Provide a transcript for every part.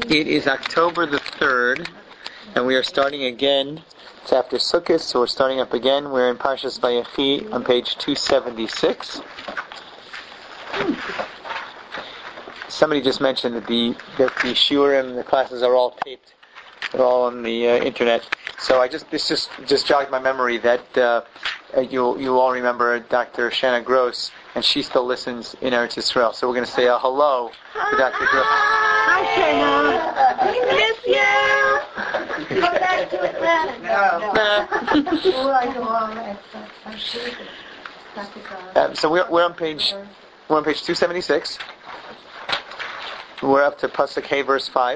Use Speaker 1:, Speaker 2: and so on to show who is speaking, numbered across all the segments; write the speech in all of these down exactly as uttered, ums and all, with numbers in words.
Speaker 1: It is October the third, and we are starting again. It's after Sukkot, so we're starting up again. We're in Parshas Vayechi on page two seventy-six. Somebody just mentioned that the that the shiurim, the classes are all taped. They're all on the uh, internet. So I just this just just jogged my memory that uh, you you all remember Doctor Shanna Gross, and she still listens in Eretz Yisrael. So we're going to say a hello to Doctor Gross.
Speaker 2: Hi, Shanna. We miss you. Come back to Atlanta.
Speaker 1: Um, so we're we're on page we're on page two seventy-six. We're up to Pasuk Hey, verse five.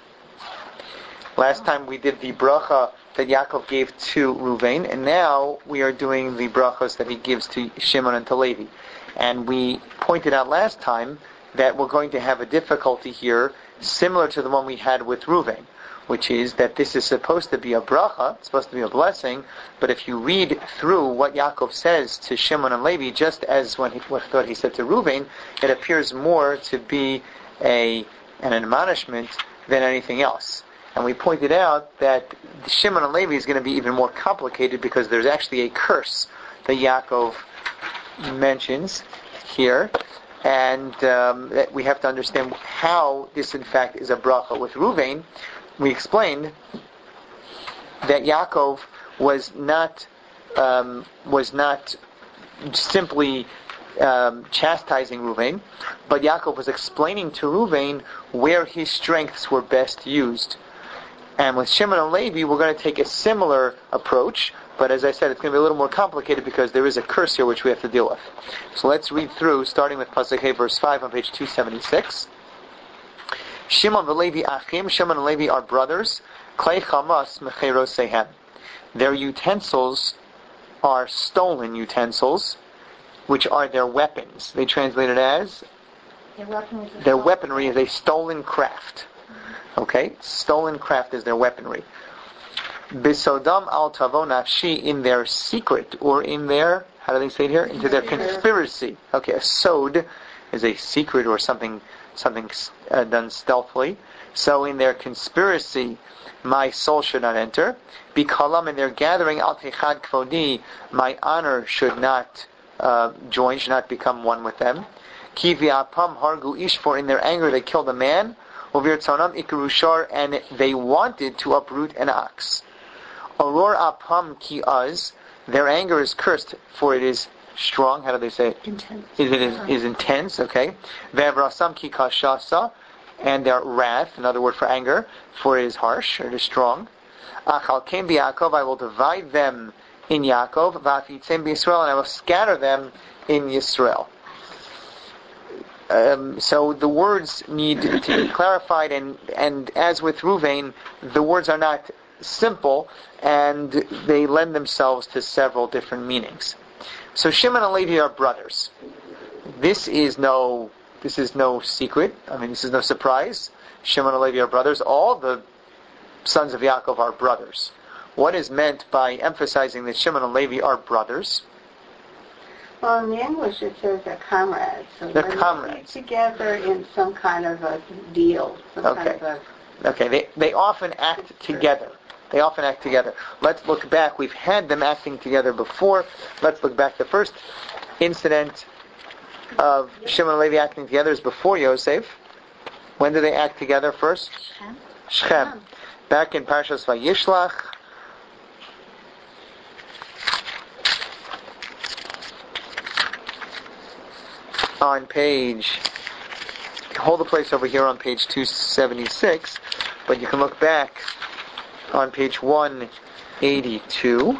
Speaker 1: Last time we did the bracha that Yaakov gave to Ruvain, and now we are doing the brachas that he gives to Shimon and to Levi. And we pointed out last time that we're going to have a difficulty here similar to the one we had with Ruvain, which is that this is supposed to be a bracha, it's supposed to be a blessing, but if you read through what Yaakov says to Shimon and Levi, just as when he, what he said to Ruvain, it appears more to be a an admonishment than anything else. And we pointed out that Shimon and Levi is going to be even more complicated because there's actually a curse that Yaakov mentions here, and um, that we have to understand how this in fact is a bracha. With Ruvain, we explained that Yaakov was not um, was not simply um, chastising Ruvain, but Yaakov was explaining to Ruvain where his strengths were best used. And with Shimon and Levi, we're going to take a similar approach, but as I said, it's going to be a little more complicated because there is a curse here which we have to deal with. So let's read through, starting with Pasuk Hey, verse five on page two seventy-six. Shimon and Levi achim, Shimon and Levi are brothers. Klei chamas mecherosehem. Their utensils are stolen utensils, which are their weapons. They translate it as
Speaker 2: Their, weapons
Speaker 1: their weaponry is a stolen craft. Okay, stolen craft is their weaponry. Bisodam al tavo nafshi, in their secret, or in their, how do they say it here? Into their conspiracy. Okay, a sod is a secret or something something uh, done stealthily. So in their conspiracy, my soul should not enter. Bikalam, in their gathering, al techad kvodi, my honor should not uh, join, should not become one with them. Ki v'apam hargu ish, for in their anger they killed a man. And they wanted to uproot an ox. Oror apam ki az, their anger is cursed, for it is strong. How do they say it?
Speaker 2: Intense.
Speaker 1: Is it is, is intense? Okay. Ve'avrasam ki kashasa, and their wrath, another word for anger, for it is harsh, it is strong. Achal kem b'Yaakov, I will divide them in Yaakov. Va'afitzem b'Yisrael, and I will scatter them in Yisrael. Um, so the words need to be clarified, and, and as with Ruvain, the words are not simple, and they lend themselves to several different meanings. So Shimon and Levi are brothers. This is no this is no secret. I mean, this is no surprise. Shimon and Levi are brothers. All the sons of Yaakov are brothers. What is meant by emphasizing that Shimon and Levi are brothers?
Speaker 2: Well, in the English it says they're comrades. So
Speaker 1: they're comrades.
Speaker 2: Together in some kind of a deal. Some
Speaker 1: okay.
Speaker 2: Kind of
Speaker 1: a okay. They they often act together. They often act together. Let's look back. We've had them acting together before. Let's look back. The first incident of Shimon and Levi acting together is before Yosef. When did they act together first?
Speaker 2: Shechem.
Speaker 1: Shechem. Back in Parshas Vayishlach. On page, hold the place over here on page two seventy-six, but you can look back on page one eighty-two.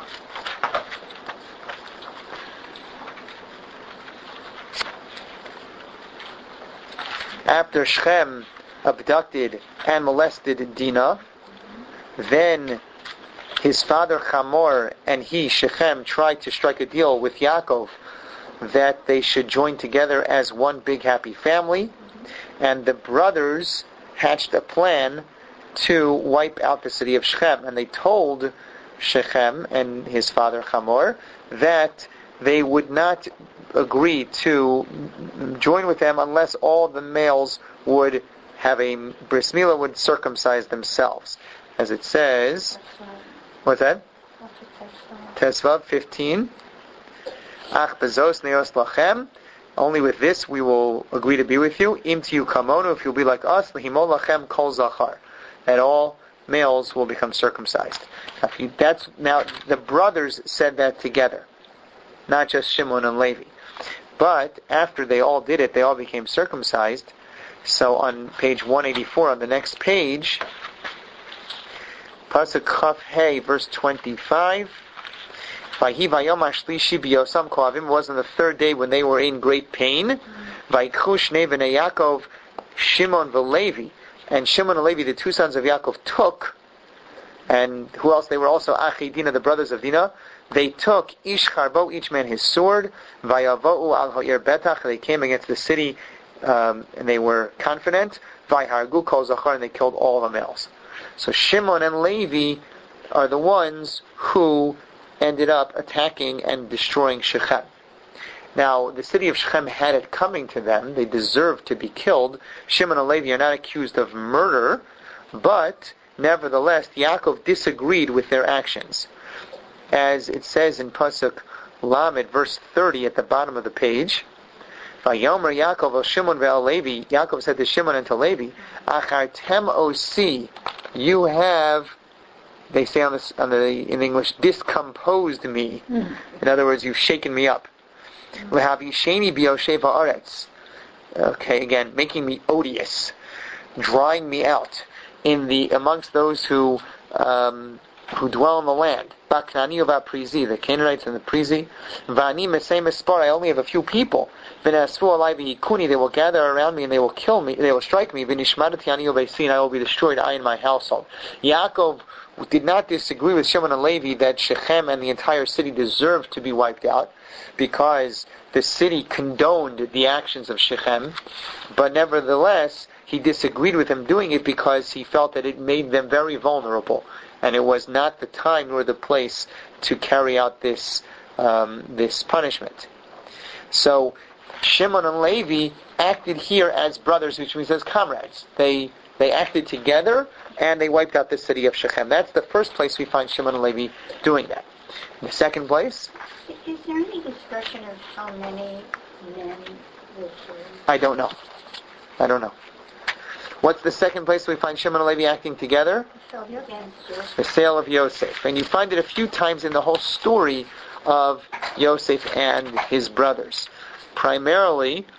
Speaker 1: After Shechem abducted and molested Dinah, then his father Hamor and he, Shechem, tried to strike a deal with Yaakov that they should join together as one big happy family, and the brothers hatched a plan to wipe out the city of Shechem, and they told Shechem and his father Hamor that they would not agree to join with them unless all the males would have a bris milah would circumcise themselves. As it says, what's that? Tesvav fifteen. Ach bezos neos lachem. Only with this we will agree to be with you. Im tiyu kamonu, if you'll be like us, lehimo lachem kol zachar. That all males will become circumcised. Now, if you, that's now the brothers said that together, not just Shimon and Levi. But after they all did it, they all became circumcised. So on page one eighty-four, on the next page, Pasuk Chaf Hey, verse twenty-five. Vayhi vayom hashlishi biyosam koavim. It was on the third day when they were in great pain. Vayikhu shnei v'nei Yaakov, Shimon v'Levi, and Shimon and Levi, the two sons of Yaakov, took. And who else? They were also Achi Dina, the brothers of Dina. They took ish charbo, each man his sword. Vayavo'u al ha'ir betach. They came against the city, um, and they were confident. Vayhargu kol zachar, and they killed all the males. So Shimon and Levi are the ones who ended up attacking and destroying Shechem. Now, the city of Shechem had it coming to them. They deserved to be killed. Shimon and Levi are not accused of murder, but nevertheless, Yaakov disagreed with their actions. As it says in Pasuk Lamed, verse thirty, at the bottom of the page, Vayomer Yaakov el Shimon ve'el Levi, Yaakov said to Shimon and to Levi, Achartem osi, you have, they say on, this, on the in English, discomposed me. Mm. In other words, you've shaken me up. Lehavisheni biyoshev haaretz. Okay, again, making me odious, drying me out in the amongst those who um, who dwell in the land. Baknani of Prizi, the Canaanites and the Prizi. Vani mesei mespar, I only have a few people. V'nasfu alai v'hikuni, they will gather around me and they will kill me, they will strike me. V'nishmadati ani obeisi, and I will be destroyed, I and my household. Yaakov did not disagree with Shimon and Levi that Shechem and the entire city deserved to be wiped out, because the city condoned the actions of Shechem, but nevertheless, he disagreed with them doing it because he felt that it made them very vulnerable, and it was not the time nor the place to carry out this um, this punishment. So Shimon and Levi acted here as brothers, which means as comrades. They they acted together and they wiped out the city of Shechem. That's the first place we find Shimon and Levi doing that. In the second place,
Speaker 2: is there any discussion of how many men were killed?
Speaker 1: I don't know. I don't know. What's the second place we find Shimon and Levi acting together? The sale of Yosef. And you find it a few times in the whole story of Yosef and his brothers. Primarily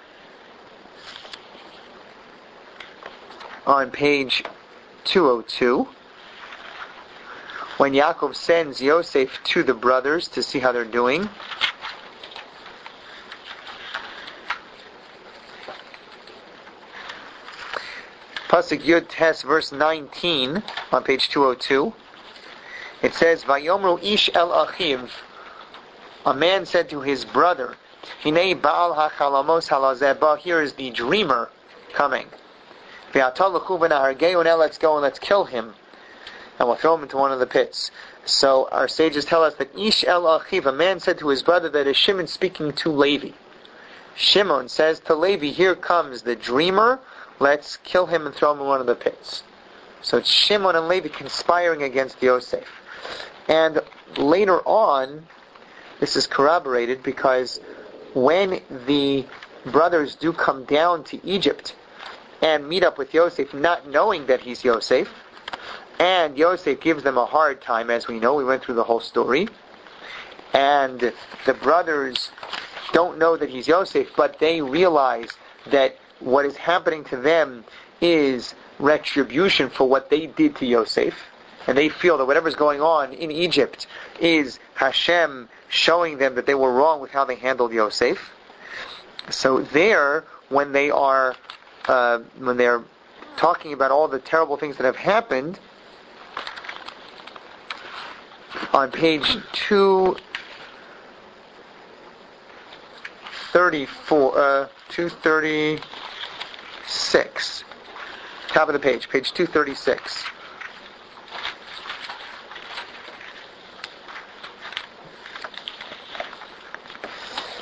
Speaker 1: on page two oh two, when Yaakov sends Yosef to the brothers to see how they're doing. Pasuk Yud Tes, verse nineteen, on page two oh two. It says, Vayomru ish el achiv, a man said to his brother, Hinei Baal hachalamos halazeh, here is the dreamer coming. Ve'atah lechu v'nahargeu, now let's go and let's kill him, and we'll throw him into one of the pits. So our sages tell us that ish el achiv, a man said to his brother, that is Shimon speaking to Levi. Shimon says to Levi, here comes the dreamer, let's kill him and throw him in one of the pits. So it's Shimon and Levi conspiring against Yosef. And later on, this is corroborated because when the brothers do come down to Egypt and meet up with Yosef, not knowing that he's Yosef, and Yosef gives them a hard time, as we know, we went through the whole story, and the brothers don't know that he's Yosef, but they realize that what is happening to them is retribution for what they did to Yosef. And they feel that whatever's going on in Egypt is Hashem showing them that they were wrong with how they handled Yosef. So there, when they are uh, when they're talking about all the terrible things that have happened, on page two thirty-four, uh, two thirty. Six. Top of the page, page two thirty-six.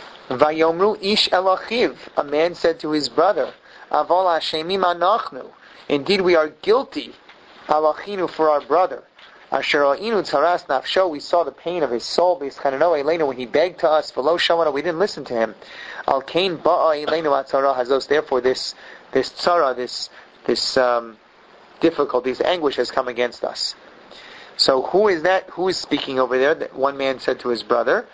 Speaker 1: Vayomru ish el achiv, a man said to his brother, Avol hashemim anachnu, Indeed, we are guilty, alachinu, for our brother. Asher inu tzaras nafsho, we saw the pain of his soul, b'yischaneno elenu, when he begged to us, v'lo shamana, we didn't listen to him. Al kain ba'a elenu atzara hazos, therefore this, this tzara, this, this, um, difficulty, this anguish has come against us. So who is that? Who is speaking over there? That one man said to his brother.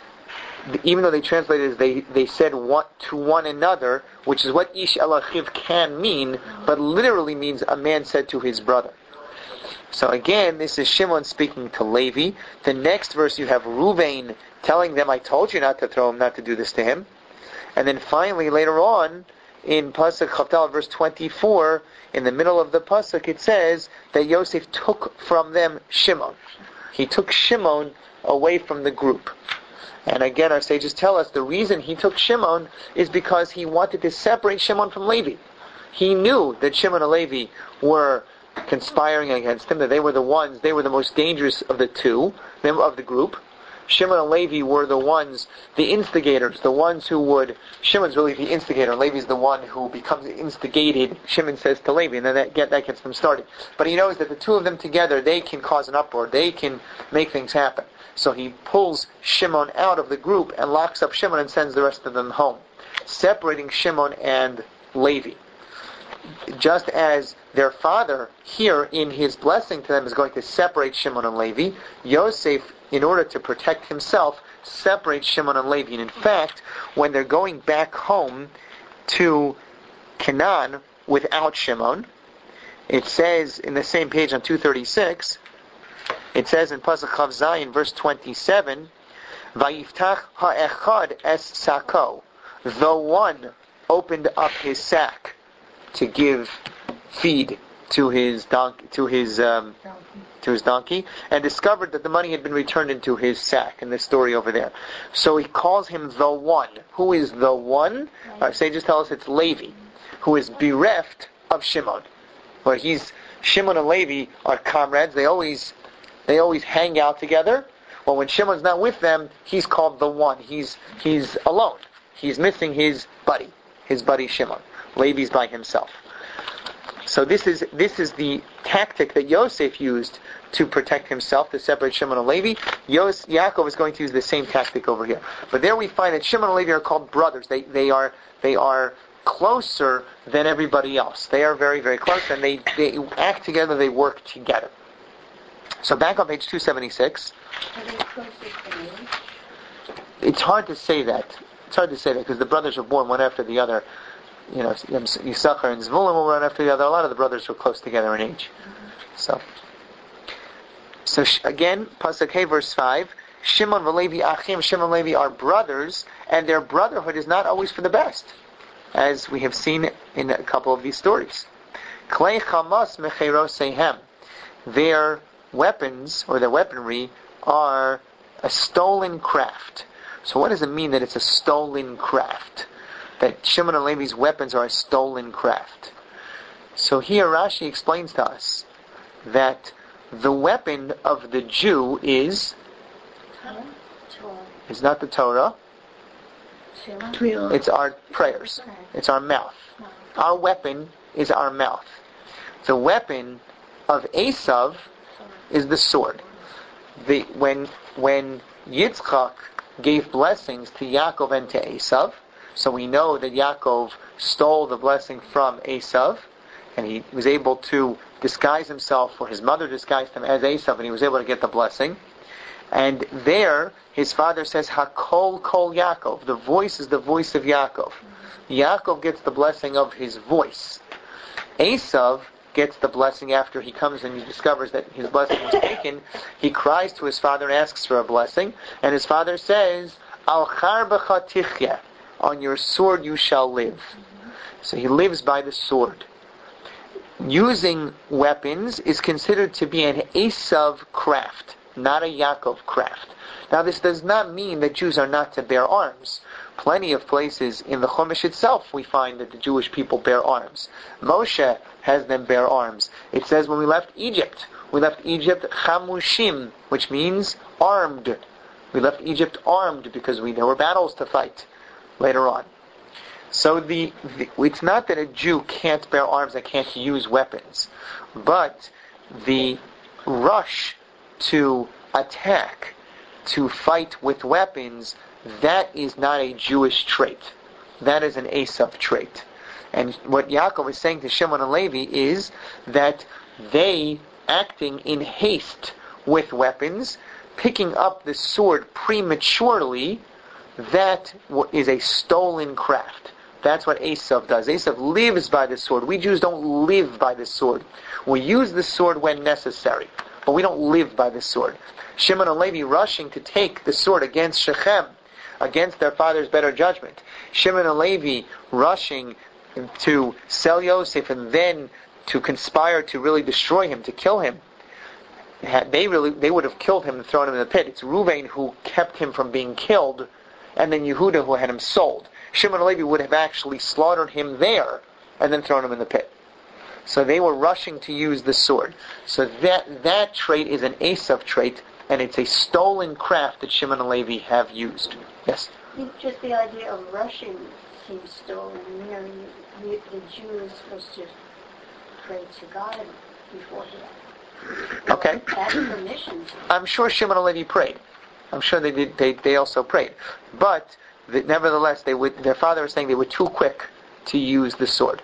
Speaker 1: Even though they translated it, they, they said one, to one another, which is what ish el achiv can mean, but literally means a man said to his brother. So again, this is Shimon speaking to Levi. The next verse you have Ruvain telling them, I told you not to throw him, not to do this to him. And then finally, later on, in Pasuk Chavdal, verse twenty-four, in the middle of the Pasuk, it says that Yosef took from them Shimon. He took Shimon away from the group. And again, our sages tell us the reason he took Shimon is because he wanted to separate Shimon from Levi. He knew that Shimon and Levi were conspiring against him, that they were the ones, they were the most dangerous of the two, of the group. Shimon and Levi were the ones, the instigators, the ones who would, Shimon's really the instigator, Levi's the one who becomes instigated, Shimon says to Levi, and then that, get, that gets them started. But he knows that the two of them together, they can cause an uproar, they can make things happen. So he pulls Shimon out of the group and locks up Shimon and sends the rest of them home, separating Shimon and Levi. Just as their father here in his blessing to them is going to separate Shimon and Levi, Yosef, in order to protect himself, separates Shimon and Levi. And in fact, when they're going back home to Canaan without Shimon, it says in the same page on two thirty-six, it says in Pasuk Chav Zayin, verse twenty-seven, Vayiftach ha'echad es sako, the one opened up his sack to give feed to his donkey, to his um, to his donkey, and discovered that the money had been returned into his sack. In this story over there, so he calls him the one. Who is the one? Our sages tell us it's Levi, who is bereft of Shimon. Where he's Shimon and Levi are comrades. They always they always hang out together. Well, when Shimon's not with them, he's called the one. He's he's alone. He's missing his buddy, his buddy Shimon. Levi's by himself. So this is this is the tactic that Yosef used to protect himself, to separate Shimon and Levi. Yos, Yaakov is going to use the same tactic over here. But there we find that Shimon and Levi are called brothers. They they are they are closer than everybody else. They are very, very close, and they, they act together, they work together. So back on page two seventy-six.
Speaker 2: Are they closer to me?
Speaker 1: It's hard to say that. It's hard to say that because the brothers were born one after the other. You know, Yisachar and Zvulun will run after the other. A lot of the brothers were close together in age. So, so again, Pasuk Hey, verse five. Shimon v'Levi achim. Shimon and Levi are brothers, and their brotherhood is not always for the best, as we have seen in a couple of these stories. Klei chamas mecherosehem. Their weapons, or their weaponry, are a stolen craft. So what does it mean that it's a stolen craft? That Shimon and Levi's weapons are a stolen craft. So here Rashi explains to us that the weapon of the Jew is is not the Torah. It's our prayers. It's our mouth. Our weapon is our mouth. The weapon of Esav is the sword. The when when Yitzchak gave blessings to Yaakov and to Esav, so we know that Yaakov stole the blessing from Esav, and he was able to disguise himself, or his mother disguised him as Esav, and he was able to get the blessing. And there, his father says, Hakol Kol Yaakov. The voice is the voice of Yaakov. Yaakov gets the blessing of his voice. Esav gets the blessing after he comes and he discovers that his blessing was taken. He cries to his father and asks for a blessing, and his father says, Al charbecha tichya. On your sword you shall live. So he lives by the sword. Using weapons is considered to be an Esav craft, not a Yaakov craft. Now this does not mean that Jews are not to bear arms. Plenty of places in the Chumash itself we find that the Jewish people bear arms. Moshe has them bear arms. It says when we left Egypt, we left Egypt chamushim, which means armed. We left Egypt armed because we there were battles to fight later on. So the, the it's not that a Jew can't bear arms and can't use weapons, but the rush to attack, to fight with weapons, that is not a Jewish trait. That is an Esav trait. And what Yaakov is saying to Shimon and Levi is that they, acting in haste with weapons, picking up the sword prematurely, that is a stolen craft. That's what Esav does. Esav lives by the sword. We Jews don't live by the sword. We use the sword when necessary, but we don't live by the sword. Shimon and Levi rushing to take the sword against Shechem, against their father's better judgment. Shimon and Levi rushing to sell Yosef and then to conspire to really destroy him, to kill him. They really, they would have killed him and thrown him in the pit. It's Reuven who kept him from being killed, and then Yehuda who had him sold. Shimon and Levi would have actually slaughtered him there and then thrown him in the pit. So they were rushing to use the sword. So that that trait is an Esav trait, and it's a stolen craft that Shimon and Levi have used. Yes?
Speaker 2: Just the idea of rushing seems stolen. You know, you, you, the Jew is supposed to pray to God before he
Speaker 1: Okay.
Speaker 2: Ask permission.
Speaker 1: I'm sure Shimon and Levi prayed. I'm sure they did. They, they also prayed. But the, nevertheless, they would. Their father was saying they were too quick to use the sword.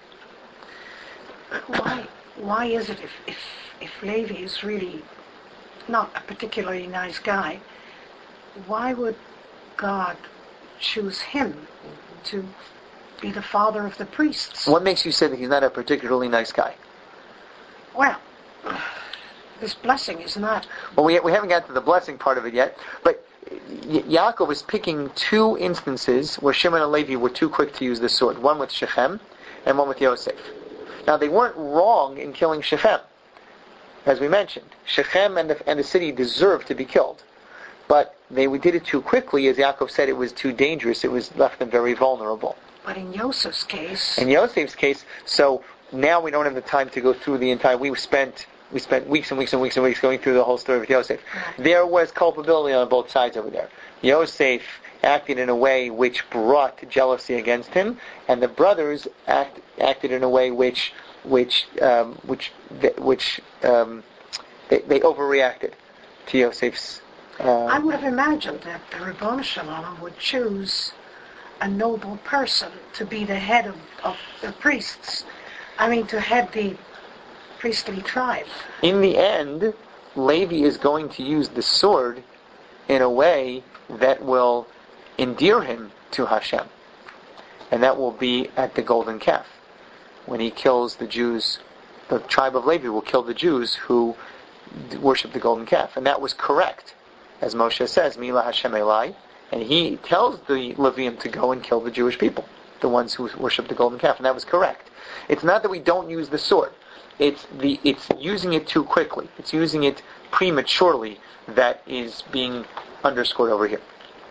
Speaker 3: Why? Why is it if if if Levi is really not a particularly nice guy, why would God choose him to be the father of the priests?
Speaker 1: What makes you say that he's not a particularly nice guy?
Speaker 3: Well, this blessing is not...
Speaker 1: Well, we we haven't got to the blessing part of it yet, but y- Yaakov is picking two instances where Shimon and Levi were too quick to use the sword. One with Shechem and one with Yosef. Now, they weren't wrong in killing Shechem. As we mentioned, Shechem and the, and the city deserved to be killed. But they did it too quickly. As Yaakov said, it was too dangerous. It was left them very vulnerable.
Speaker 3: But in Yosef's case...
Speaker 1: In Yosef's case, so now we don't have the time to go through the entire... We spent we spent weeks and weeks and weeks and weeks going through the whole story with Yosef.
Speaker 3: Right.
Speaker 1: There was culpability on both sides over there. Yosef acted in a way which brought jealousy against him, and the brothers act, acted in a way which which um, which which um, they, they overreacted to Yosef's. Uh,
Speaker 3: I would have imagined that the Ribbon Shalom would choose a noble person to be the head of, of the priests. I mean, to head the priestly tribe.
Speaker 1: In the end, Levi is going to use the sword in a way that will endear him to Hashem. And that will be at the golden calf. When he kills the Jews, the tribe of Levi will kill the Jews who worship the golden calf. And that was correct. As Moshe says, Mila Hashem Elai. And he tells the Levium to go and kill the Jewish people, the ones who worship the golden calf. And that was correct. It's not that we don't use the sword. It's the it's using it too quickly. It's using it prematurely that is being underscored over here.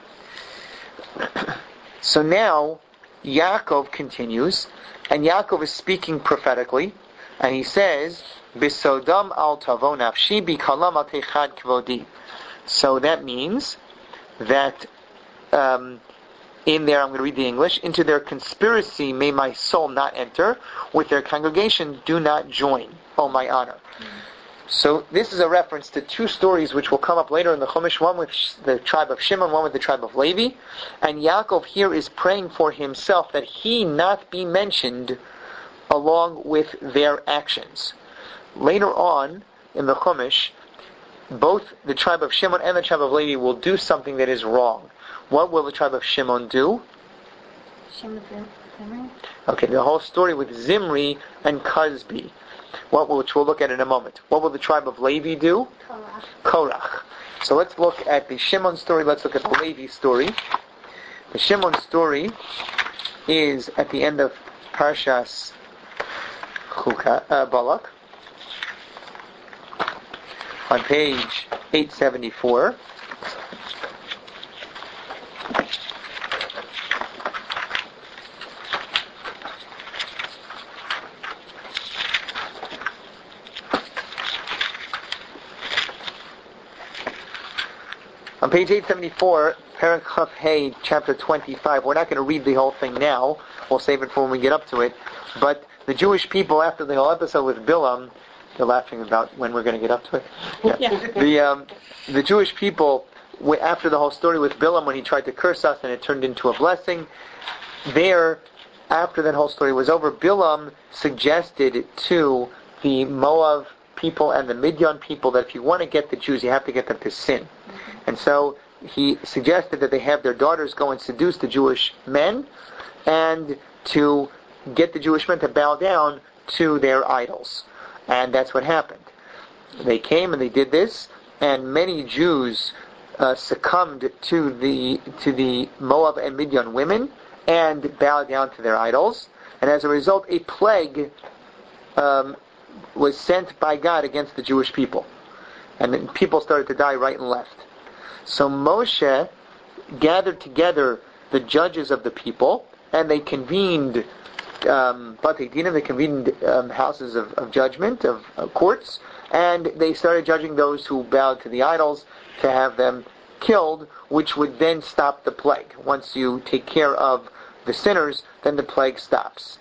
Speaker 1: So now, Yaakov continues, and Yaakov is speaking prophetically, and he says, "Bisodam al tavo nafshi bikalam al techad kvodi." So that means that um, in there, I'm going to read the English, into their conspiracy may my soul not enter, with their congregation do not join, O my honor. Mm-hmm. So this is a reference to two stories which will come up later in the Chumash, one with the tribe of Shimon, one with the tribe of Levi. And Yaakov here is praying for himself that he not be mentioned along with their actions. Later on in the Chumash, both the tribe of Shimon and the tribe of Levi will do something that is wrong. What will the tribe of Shimon do?
Speaker 2: Shimon Zimri?
Speaker 1: Okay, the whole story with Zimri and Cosby, what will, which we'll look at in a moment. What will the tribe of Levi do?
Speaker 2: Korach.
Speaker 1: Korach. So let's look at the Shimon story. Let's look at the Levi story. The Shimon story is at the end of Parshas Chuka, uh, Balak, on page eight seventy-four. On page eight seventy-four, Perek Chaf Hey, chapter twenty-five, we're not going to read the whole thing now, We'll save it for when we get up to it. But the Jewish people, after the whole episode with Bilam, they're laughing about when we're going to get up to it. Yeah.
Speaker 3: Yeah.
Speaker 1: The um, the Jewish people, after the whole story with Bilam, when he tried to curse us and it turned into a blessing, there, after that whole story was over, Bilam suggested to the Moab people and the Midian people that if you want to get the Jews, you have to get them to sin. Mm-hmm. And so he suggested that they have their daughters go and seduce the Jewish men and to get the Jewish men to bow down to their idols. And that's what happened. They came and they did this, and many Jews uh, succumbed to the to the Moab and Midian women and bowed down to their idols. And as a result, a plague um, was sent by God against the Jewish people. And then people started to die right and left. So Moshe gathered together the judges of the people, and they convened um, Batei Dinim, they convened um, houses of, of judgment, of, of courts, and they started judging those who bowed to the idols to have them killed, which would then stop the plague. Once you take care of the sinners, then the plague stops.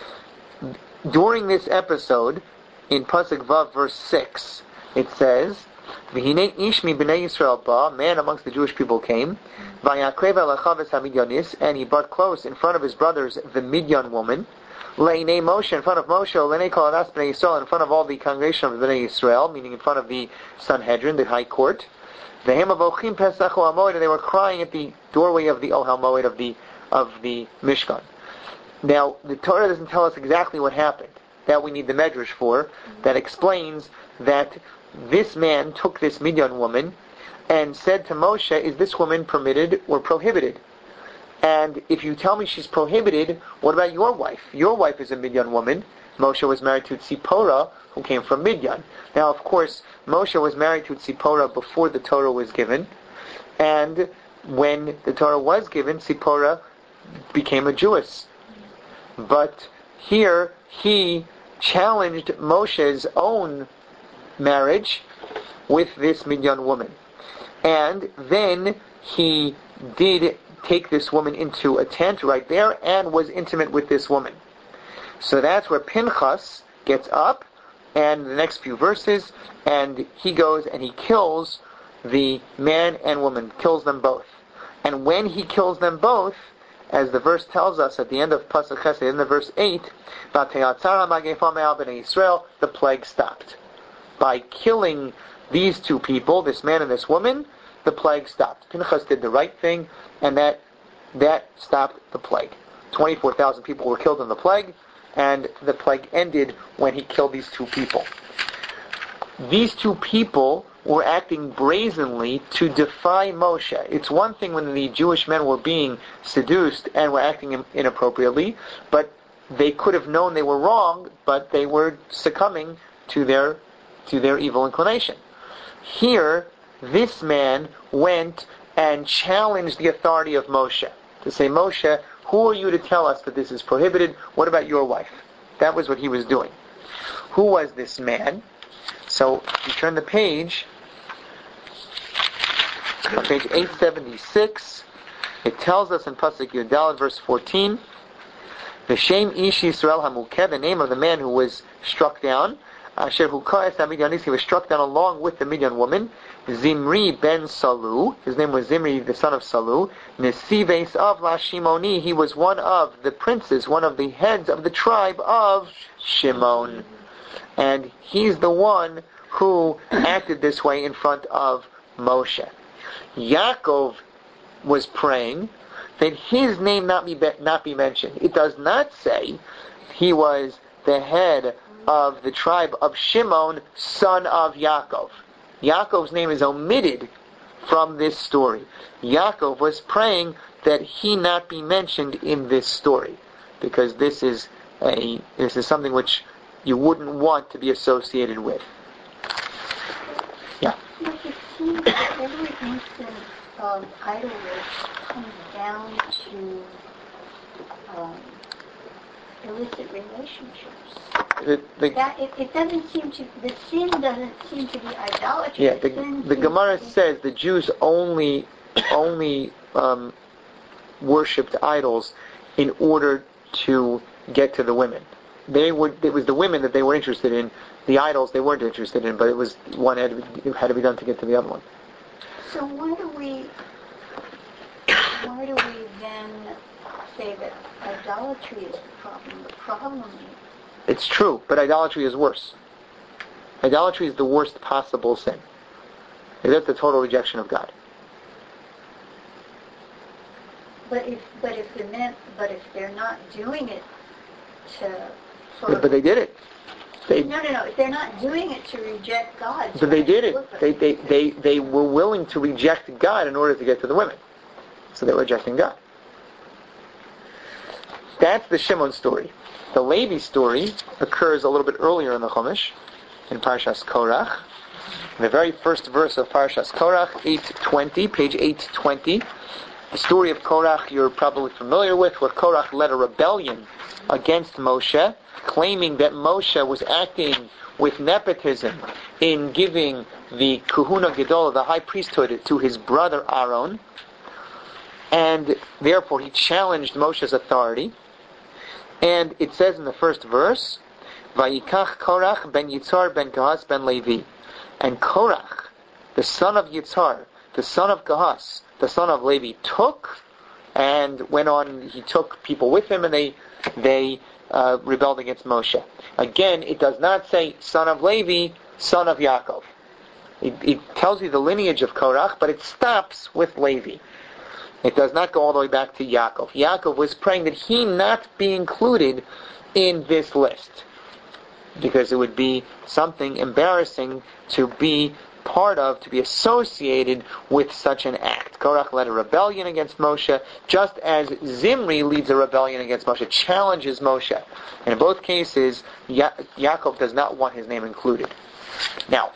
Speaker 1: During this episode, in Pasuk Vav, verse six, it says, V'hinei ish mi b'nei Yisrael ba, man amongst the Jewish people came, v'yakrev elachav es hamidyanis, and he brought close in front of his brothers the Midian woman, le'inei Moshe, in front of Moshe, le'nei kol adas b'nei Yisrael, in front of all the congregation of b'nei Yisrael, meaning in front of the Sanhedrin, the high court, v'hem avochim pesach ha'moed, and they were crying at the doorway of the Ohel Moed, of the of the Mishkan. Now, the Torah doesn't tell us exactly what happened. That we need the Medrash for, that explains that this man took this Midian woman and said to Moshe, is this woman permitted or prohibited? And if you tell me she's prohibited, what about your wife? Your wife is a Midian woman. Moshe was married to Tzipporah, who came from Midian. Now, of course, Moshe was married to Tzipporah before the Torah was given, and when the Torah was given, Tzipporah became a Jewess. But here, he challenged Moshe's own marriage with this Midian woman. And then he did take this woman into a tent right there and was intimate with this woman. So that's where Pinchas gets up, and the next few verses, and he goes and he kills the man and woman, kills them both. And when he kills them both, as the verse tells us at the end of Pasuk Chesed, in the verse eight, the plague stopped. By killing these two people, this man and this woman, the plague stopped. Pinchas did the right thing, and that that stopped the plague. twenty-four thousand people were killed in the plague, and the plague ended when he killed these two people. These two people were acting brazenly to defy Moshe. It's one thing when the Jewish men were being seduced and were acting inappropriately, but they could have known they were wrong, but they were succumbing to their to their evil inclination. Here, this man went and challenged the authority of Moshe to say, Moshe, who are you to tell us that this is prohibited? What about your wife? That was what he was doing. Who was this man? So, if you turn the page, on page eight seventy-six, it tells us in Pasuk Yudalad, verse fourteen, V'shem ish Yisrael hamukeh, the name of the man who was struck down, Asher hukah es hamidyanis, he was struck down along with the Midian woman, Zimri ben Salu, his name was Zimri, the son of Salu, Nesives of La Shimoni, he was one of the princes, one of the heads of the tribe of Shimon. And he's the one who acted this way in front of Moshe. Yaakov was praying that his name not be not be mentioned. It does not say he was the head of the tribe of Shimon, son of Yaakov. Yaakov's name is omitted from this story. Yaakov was praying that he not be mentioned in this story, because this is a this is something which you wouldn't want to be associated with. Yeah.
Speaker 2: But it seems that every instance of idol worship comes down to um, illicit relationships.
Speaker 1: The, the,
Speaker 2: that it, it doesn't seem to the sin doesn't seem to be idolatry.
Speaker 1: yeah, the, the, the Gemara says the Jews only only um, worshipped idols in order to get to the women. They were, it was the women that they were interested in. The idols they weren't interested in, but it was one had to be, had to be done to get to the other one.
Speaker 2: So why do we, why do we then say that idolatry is the problem? The problem is...
Speaker 1: It's true, but idolatry is worse. Idolatry is the worst possible sin. That's the total rejection of God.
Speaker 2: But if but if the men but if they're not doing it to sort
Speaker 1: But,
Speaker 2: of,
Speaker 1: but they did it. They,
Speaker 2: no no no if they're not doing it to reject God.
Speaker 1: but they did it. They, they they they were willing to reject God in order to get to the women. So they were rejecting God. That's the Shimon story. The Levi story occurs a little bit earlier in the Chumash, in Parshas Korach. In the very first verse of Parshas Korach, eight twenty, page eight twenty. The story of Korach you're probably familiar with, where Korach led a rebellion against Moshe, claiming that Moshe was acting with nepotism in giving the Kahuna Gedol, the high priesthood, to his brother Aaron, and therefore he challenged Moshe's authority. And it says in the first verse, Vayikach Korach ben Yitzhar ben Gahas ben Levi. And Korach, the son of Yitzhar, the son of Gahas, the son of Levi, took and went on, he took people with him and they they uh, rebelled against Moshe. Again, it does not say son of Levi, son of Yaakov. It, it tells you the lineage of Korach, but it stops with Levi. It does not go all the way back to Yaakov. Yaakov was praying that he not be included in this list, because it would be something embarrassing to be part of, to be associated with such an act. Korach led a rebellion against Moshe, just as Zimri leads a rebellion against Moshe, challenges Moshe. And in both cases, ya- Yaakov does not want his name included. Now,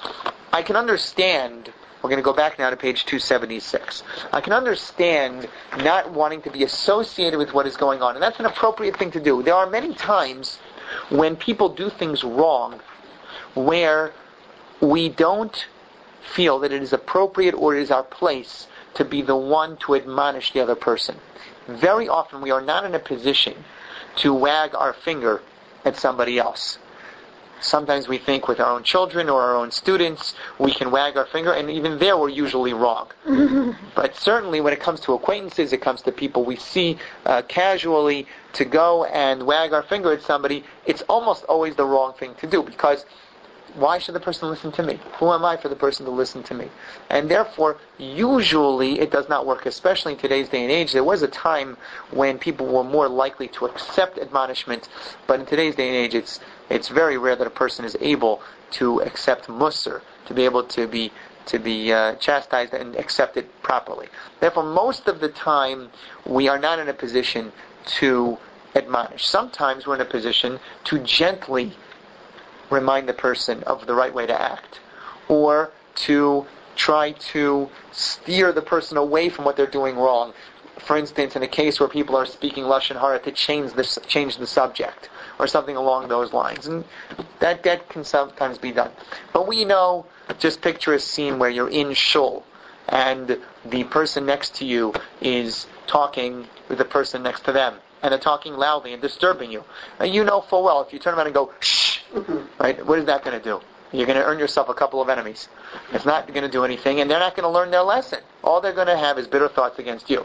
Speaker 1: I can understand, we're going to go back now to page two seventy-six. I can understand not wanting to be associated with what is going on, and that's an appropriate thing to do. There are many times when people do things wrong where we don't feel that it is appropriate or it is our place to be the one to admonish the other person. Very often we are not in a position to wag our finger at somebody else. Sometimes we think with our own children or our own students, we can wag our finger, and even there we're usually wrong. But certainly when it comes to acquaintances, it comes to people we see uh, casually, to go and wag our finger at somebody, it's almost always the wrong thing to do, because why should the person listen to me? Who am I for the person to listen to me? And therefore, usually it does not work, especially in today's day and age. There was a time when people were more likely to accept admonishment, but in today's day and age, it's it's very rare that a person is able to accept musar, to be able to be to be uh, chastised and accept it properly. Therefore, most of the time, we are not in a position to admonish. Sometimes we're in a position to gently remind the person of the right way to act, or to try to steer the person away from what they're doing wrong. For instance, in a case where people are speaking lashon hara, to change the change the subject, or something along those lines, and that that can sometimes be done. But we know, just picture a scene where you're in shul, and the person next to you is talking with the person next to them, and they're talking loudly and disturbing you. And you know full well, if you turn around and go, shh, right, what is that going to do? You're going to earn yourself a couple of enemies. It's not going to do anything, and they're not going to learn their lesson. All they're going to have is bitter thoughts against you.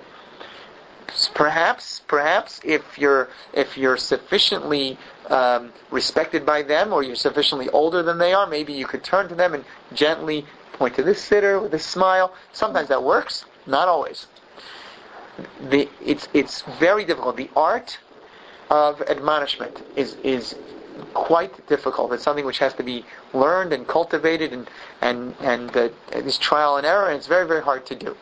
Speaker 1: Perhaps, perhaps, if you're if you're sufficiently um, respected by them, or you're sufficiently older than they are, maybe you could turn to them and gently point to this sitter with a smile. Sometimes that works, not always. The, it's it's very difficult. The art of admonishment is is quite difficult. It's something which has to be learned and cultivated, and and and uh, it's trial and error, and it's very very hard to do.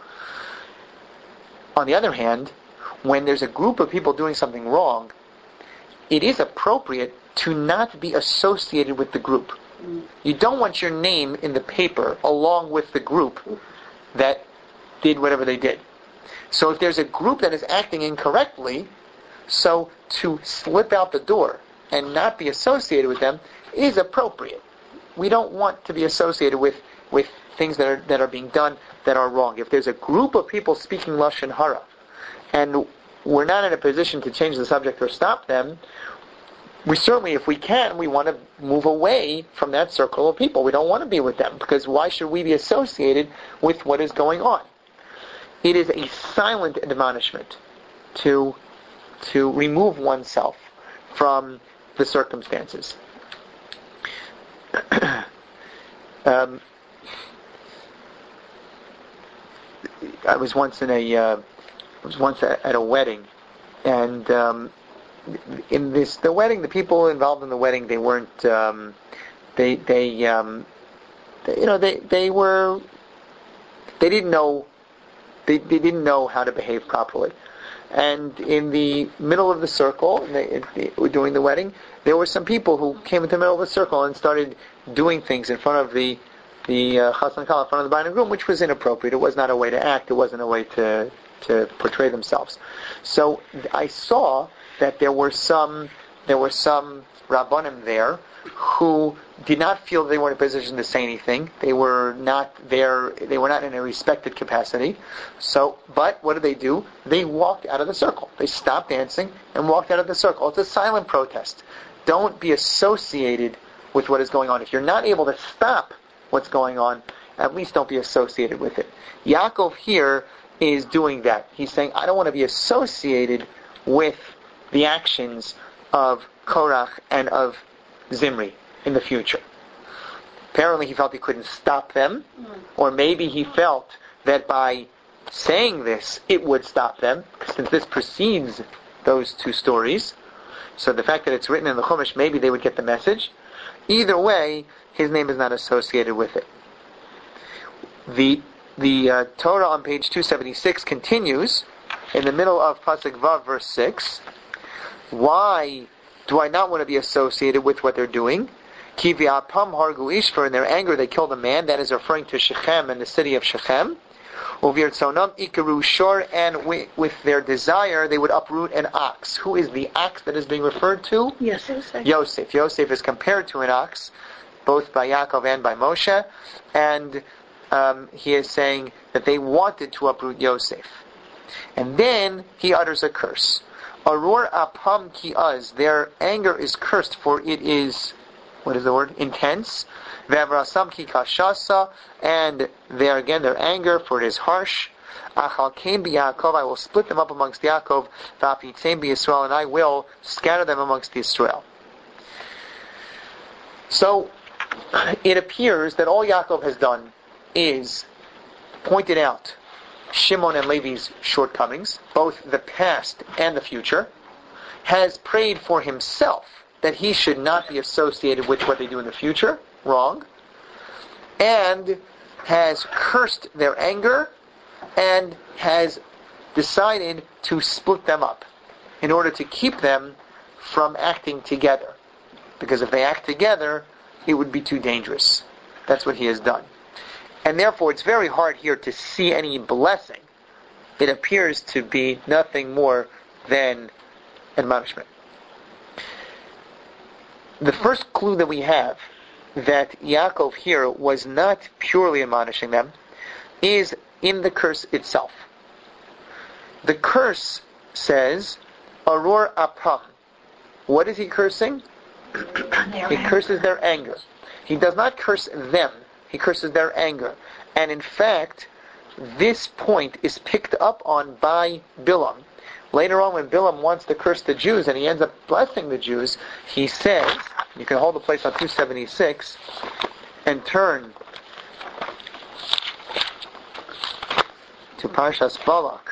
Speaker 1: On the other hand, when there's a group of people doing something wrong, it is appropriate to not be associated with the group. You don't want your name in the paper along with the group that did whatever they did. So if there's a group that is acting incorrectly, so to slip out the door and not be associated with them is appropriate. We don't want to be associated with, with things that are that are being done that are wrong. If there's a group of people speaking lashon hara, and we're not in a position to change the subject or stop them, we certainly, if we can, we want to move away from that circle of people. We don't want to be with them, because why should we be associated with what is going on? It is a silent admonishment to to remove oneself from the circumstances. um, I was once in a uh, I was once at, at a wedding, and um, in this the wedding, the people involved in the wedding, they weren't um, they they, um, they you know they they were they didn't know they they didn't know how to behave properly. And in the middle of the circle, they, they, during the wedding, there were some people who came into the middle of the circle and started doing things in front of the the uh, chassan and kala, in front of the bride and groom, which was inappropriate. It was not a way to act. It wasn't a way to to portray themselves. So I saw that there were some there were some rabbanim there who did not feel they were in a position to say anything. They were not there. They were not in a respected capacity. So, but what did they do? They walked out of the circle. They stopped dancing and walked out of the circle. It's a silent protest. Don't be associated with what is going on. If you're not able to stop what's going on, at least don't be associated with it. Yaakov here is doing that. He's saying, I don't want to be associated with the actions of Korach and of Zimri in the future. Apparently he felt he couldn't stop them, or maybe he felt that by saying this it would stop them, since this precedes those two stories. So the fact that it's written in the Chumash, maybe they would get the message. Either way, his name is not associated with it. The the uh, Torah on page two seventy-six continues in the middle of Pasuk Vav, verse six. Why do I not want to be associated with what they're doing? Ki v'apam hargu ishver, in their anger they killed a man. That is referring to Shechem and the city of Shechem. Uvirtzonam ikaru shor, and with their desire they would uproot an ox. Who is the ox that is being referred to?
Speaker 3: Yosef.
Speaker 1: Yosef. Yosef is compared to an ox, both by Yaakov and by Moshe, and um, he is saying that they wanted to uproot Yosef. And then he utters a curse. Aror apam ki az, their anger is cursed, for it is, what is the word? Intense. Ve'avrasam ki kashasa, and there again their anger, for it is harsh. Achal kem bi Yaakov, I will split them up amongst Yaakov. Va'afitzem bi Yisrael, and I will scatter them amongst Israel. So it appears that all Yaakov has done is pointed out Shimon and Levi's shortcomings, both the past and the future, has prayed for himself that he should not be associated with what they do in the future, wrong, and has cursed their anger, and has decided to split them up in order to keep them from acting together. Because if they act together, it would be too dangerous. That's what he has done. And therefore, it's very hard here to see any blessing. It appears to be nothing more than admonishment. The first clue that we have that Yaakov here was not purely admonishing them is in the curse itself. The curse says, Aror apam. What is he cursing? He curses their anger. He does not curse them. He curses their anger. And in fact, this point is picked up on by Bilam. Later on, when Bilam wants to curse the Jews and he ends up blessing the Jews, he says, you can hold the place on two seventy-six and turn to Parshas Balak.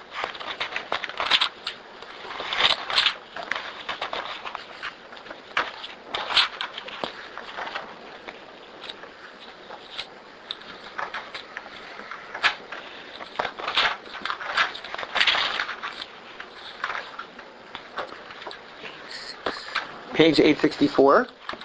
Speaker 1: Page eight sixty-four.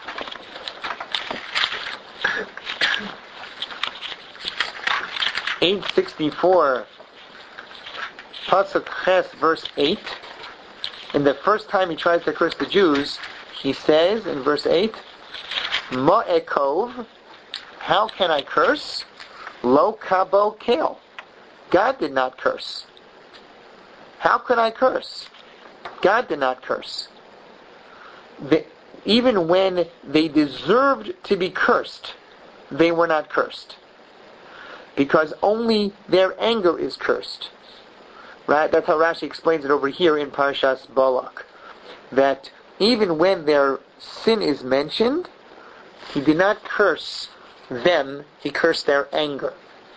Speaker 1: eight sixty-four, Pasuk Ches, verse eight. And the first time he tries to curse the Jews, he says in verse eight, Ma'ekov, how can I curse? Lo kabo kale. God did not curse. How could I curse? God did not curse. The, even when they deserved to be cursed, they were not cursed. Because only their anger is cursed. Right? That's how Rashi explains it over here in Parshas Balak. That even when their sin is mentioned, he did not curse them, he cursed their anger.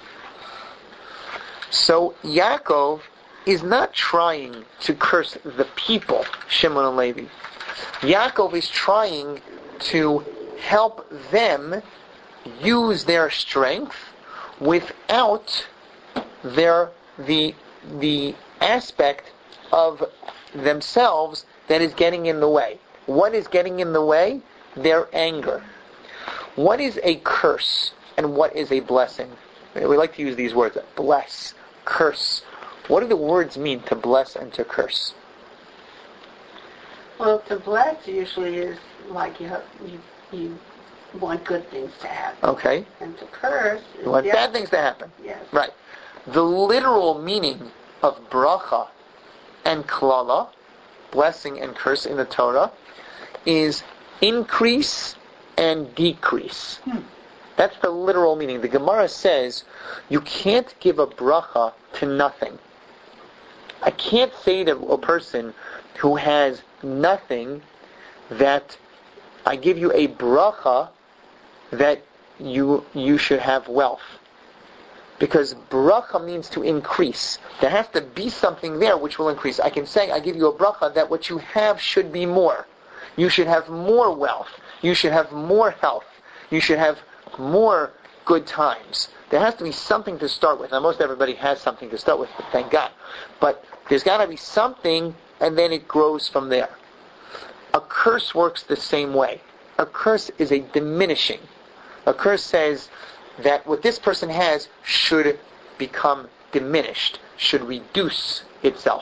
Speaker 1: So Yaakov is not trying to curse the people, Shimon and Levi. Yaakov is trying to help them use their strength without their the the aspect of themselves that is getting in the way. What is getting in the way? Their anger. What is a curse and what is a blessing? We like to use these words: bless, curse. What do the words mean, to bless and to curse?
Speaker 2: Well, to bless usually is like you have, you, you want good things to happen.
Speaker 1: Okay.
Speaker 2: And to curse is
Speaker 1: You want
Speaker 2: the
Speaker 1: bad things to happen.
Speaker 2: Yes.
Speaker 1: Right. The literal meaning of bracha and klala, blessing and curse in the Torah, is increase and decrease.
Speaker 2: Hmm.
Speaker 1: That's the literal meaning. The Gemara says you can't give a bracha to nothing. I can't say to a person who has nothing that I give you a bracha that you you should have wealth. Because bracha means to increase. There has to be something there which will increase. I can say, I give you a bracha that what you have should be more. You should have more wealth. You should have more health. You should have more good times. There has to be something to start with. Now, most everybody has something to start with, thank God. But there's got to be something, and then it grows from there. A curse works the same way. A curse is a diminishing. A curse says that what this person has should become diminished, should reduce itself.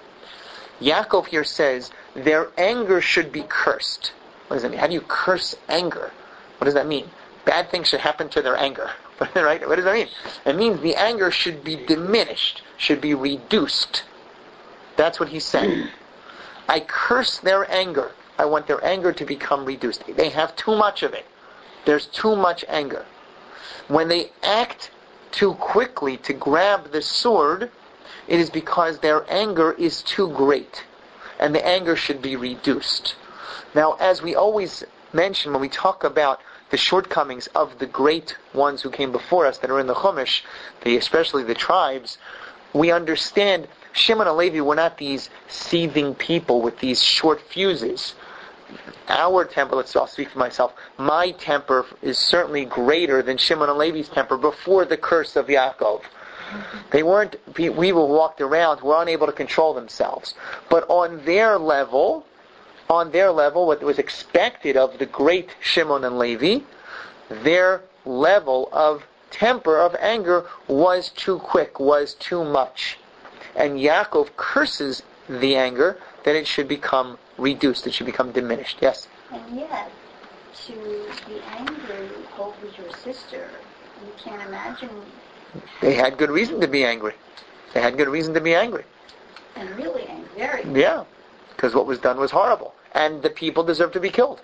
Speaker 1: Yaakov here says their anger should be cursed. What does that mean? How do you curse anger? What does that mean? Bad things should happen to their anger. Right? What does that mean? It means the anger should be diminished, should be reduced. That's what he's saying. I curse their anger. I want their anger to become reduced. They have too much of it. There's too much anger. When they act too quickly to grab the sword, it is because their anger is too great. And the anger should be reduced. Now, as we always mention when we talk about the shortcomings of the great ones who came before us that are in the Chumash, the, especially the tribes, we understand Shimon and Levi were not these seething people with these short fuses. Our temper, let's I'll speak for myself, my temper is certainly greater than Shimon and Levi's temper before the curse of Yaakov. They weren't, we were walked around, were unable to control themselves. But on their level, on their level, what was expected of the great Shimon and Levi, their level of temper, of anger, was too quick, was too much. And Yaakov curses the anger that it should become reduced, it should become diminished. Yes?
Speaker 2: And yet, to be angry over your sister, you can't imagine.
Speaker 1: They had good reason to be angry. They had good reason to be angry.
Speaker 2: And really angry, very angry.
Speaker 1: Yeah, because what was done was horrible. And the people deserve to be killed.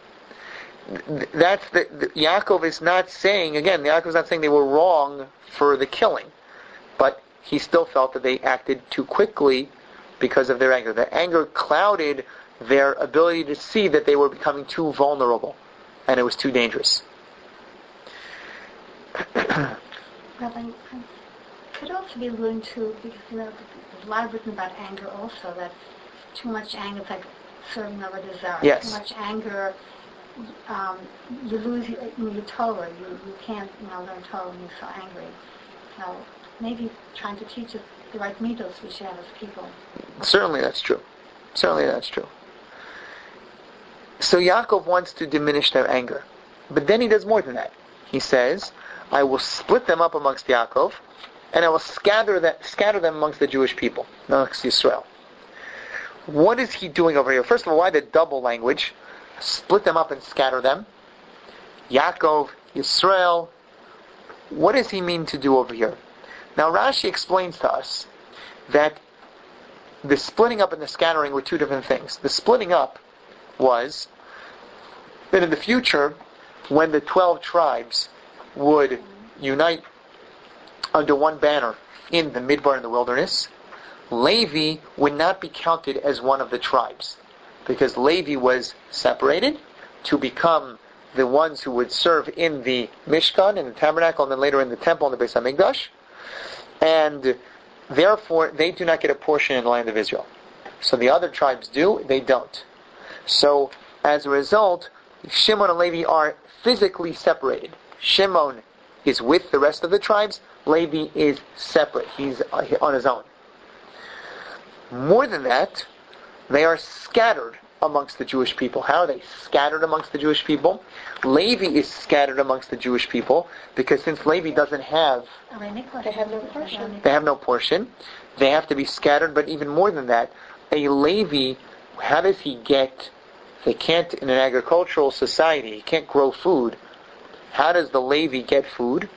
Speaker 1: That's the, the Yaakov is not saying, again, Yaakov is not saying they were wrong for the killing. But he still felt that they acted too quickly because of their anger. Their anger clouded their ability to see that they were becoming too vulnerable. And it was too dangerous.
Speaker 2: Rabbi, could also be learned to, because you know, there's a lot written about anger also, that too much anger is like serving of a desire.
Speaker 1: Yes.
Speaker 2: Too much anger, um, you lose your, your Torah. You, you can't, you know, learn Torah when you're so angry. So maybe trying to teach us the right midos we should have as people.
Speaker 1: Certainly that's true. Certainly that's true. So Yaakov wants to diminish their anger. But then he does more than that. He says, I will split them up amongst Yaakov, and I will scatter that, scatter them amongst the Jewish people, amongst Yisrael. What is he doing over here? First of all, why the double language? Split them up and scatter them. Yaakov, Yisrael. What does he mean to do over here? Now Rashi explains to us that the splitting up and the scattering were two different things. The splitting up was that in the future, when the twelve tribes would unite under one banner in the Midbar in the wilderness, Levi would not be counted as one of the tribes, because Levi was separated to become the ones who would serve in the Mishkan, in the tabernacle, and then later in the temple, in the Beis HaMikdash, and therefore they do not get a portion in the land of Israel. So the other tribes do, they don't. So as a result, Shimon and Levi are physically separated. Shimon is with the rest of the tribes, Levi is separate. He's on his own. More than that, they are scattered amongst the Jewish people. How are they scattered amongst the Jewish people? Levi is scattered amongst the Jewish people because since Levi doesn't have,
Speaker 2: They have no portion.
Speaker 1: they have no portion, they have to be scattered. But even more than that, a Levi, how does he get? They can't in an agricultural society. He can't grow food. How does the Levi get food?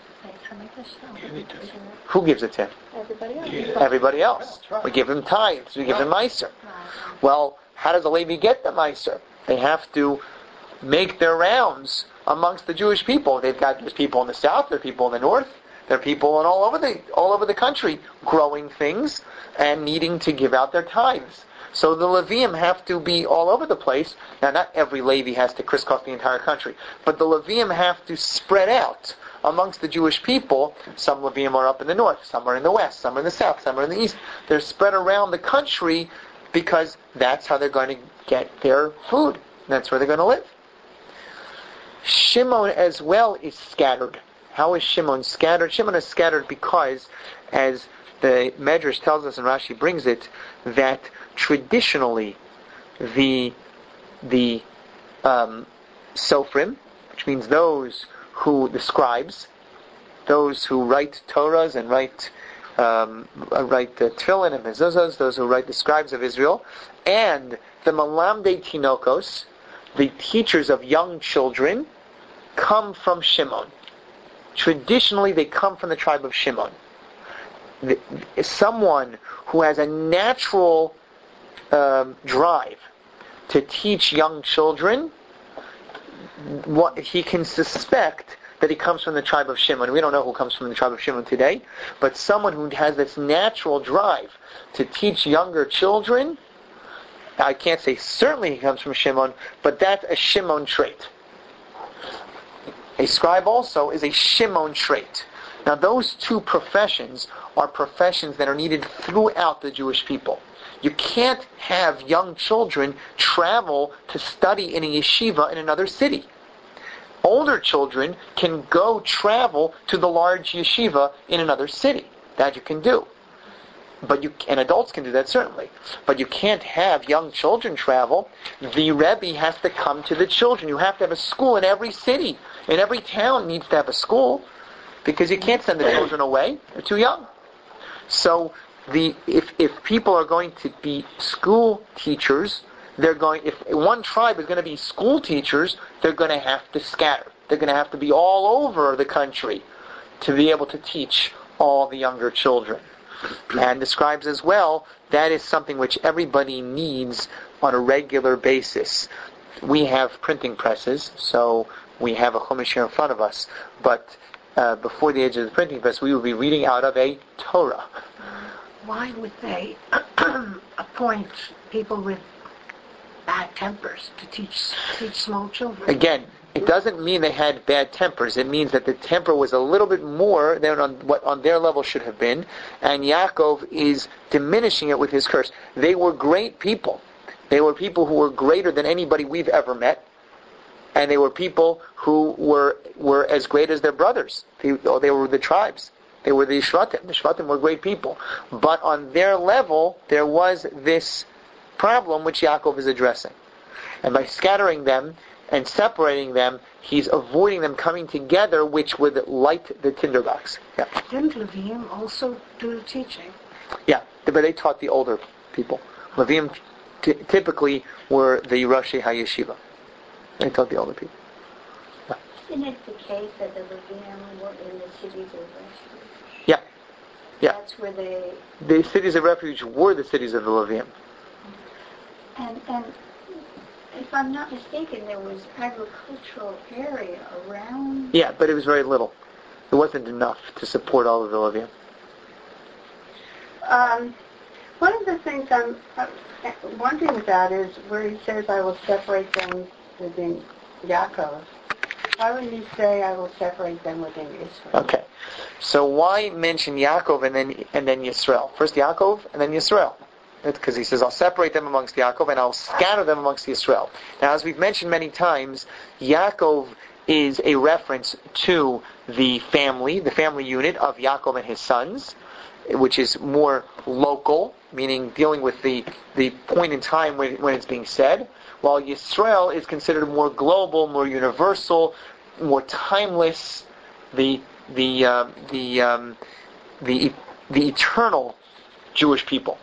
Speaker 1: Who gives it to him?
Speaker 2: Everybody else.
Speaker 4: Yeah.
Speaker 1: Everybody else. We give him tithes. We give him Meiser. Well, how does the Levi get the Meiser? They have to make their rounds amongst the Jewish people. They've got there's people in the south, there are people in the north, there are people in all over the all over the country growing things and needing to give out their tithes. So the Levium have to be all over the place. Now, not every Levi has to crisscross the entire country, but the Levium have to spread out amongst the Jewish people. Some Levium are up in the north, some are in the west, some are in the south, some are in the east. They're spread around the country because that's how they're going to get their food. That's where they're going to live. Shimon as well is scattered. How is Shimon scattered? Shimon is scattered because, as the Medrash tells us and Rashi brings it, that traditionally the the um, Sofrim, which means those who, the scribes, those who write Torahs and write um, write the Tefillin and Mezuzahs, those who write the scribes of Israel, and the Malamdei Tinokos, the teachers of young children, come from Shimon. Traditionally, they come from the tribe of Shimon. The, someone who has a natural um, drive to teach young children, what he can suspect that he comes from the tribe of Shimon. We don't know who comes from the tribe of Shimon today, but someone who has this natural drive to teach younger children, I can't say certainly he comes from Shimon, but that's a Shimon trait. A scribe also is a Shimon trait. Now those two professions are professions that are needed throughout the Jewish people. You can't have young children travel to study in a yeshiva in another city. Older children can go travel to the large yeshiva in another city. That you can do. But you and adults can do that certainly. But you can't have young children travel. The Rebbe has to come to the children. You have to have a school in every city. In every town needs to have a school, because you can't send the children away. They're too young. So the if if people are going to be school teachers, they're going if one tribe is going to be school teachers, they're going to have to scatter. They're going to have to be all over the country to be able to teach all the younger children. And the scribes as well, that is something which everybody needs on a regular basis. We have printing presses, so we have a Chumash here in front of us, but uh, before the age of the printing press, we would be reading out of a Torah.
Speaker 3: Why would they appoint people with bad tempers to teach teach small children?
Speaker 1: Again, it doesn't mean they had bad tempers. It means that the temper was a little bit more than on what on their level should have been, and Yaakov is diminishing it with his curse. They were great people. They were people who were greater than anybody we've ever met, and they were people who were were as great as their brothers. They, they were the tribes. They were the Shvatim. The Shvatim were great people. But on their level, there was this problem which Yaakov is addressing. And by scattering them and separating them, he's avoiding them coming together, which would light the tinderbox. Yeah.
Speaker 3: Didn't Levium also do the teaching?
Speaker 1: Yeah, but they taught the older people. Levium t- typically were the Rashi HaYeshiva. They taught the older people.
Speaker 2: Isn't it the case that the Levium were in the cities of Rashi?
Speaker 1: Yeah. Yeah.
Speaker 2: That's where they...
Speaker 1: The cities of refuge were the cities of the Levium.
Speaker 2: And, and if I'm not mistaken, there was agricultural area around...
Speaker 1: Yeah, but it was very little. It wasn't enough to support all of the Levium.
Speaker 4: Um, one of the things I'm uh, wondering about is where he says, I will separate them within Yaakov. Why would he say, I will separate them within Israel?
Speaker 1: Okay. So why mention Yaakov and then and then Yisrael? First Yaakov and then Yisrael. That's because he says, I'll separate them amongst Yaakov and I'll scatter them amongst Yisrael. Now, as we've mentioned many times, Yaakov is a reference to the family, the family unit of Yaakov and his sons, which is more local, meaning dealing with the, the point in time when, when it's being said, while Yisrael is considered more global, more universal, more timeless, the the uh, the um, the the eternal Jewish people.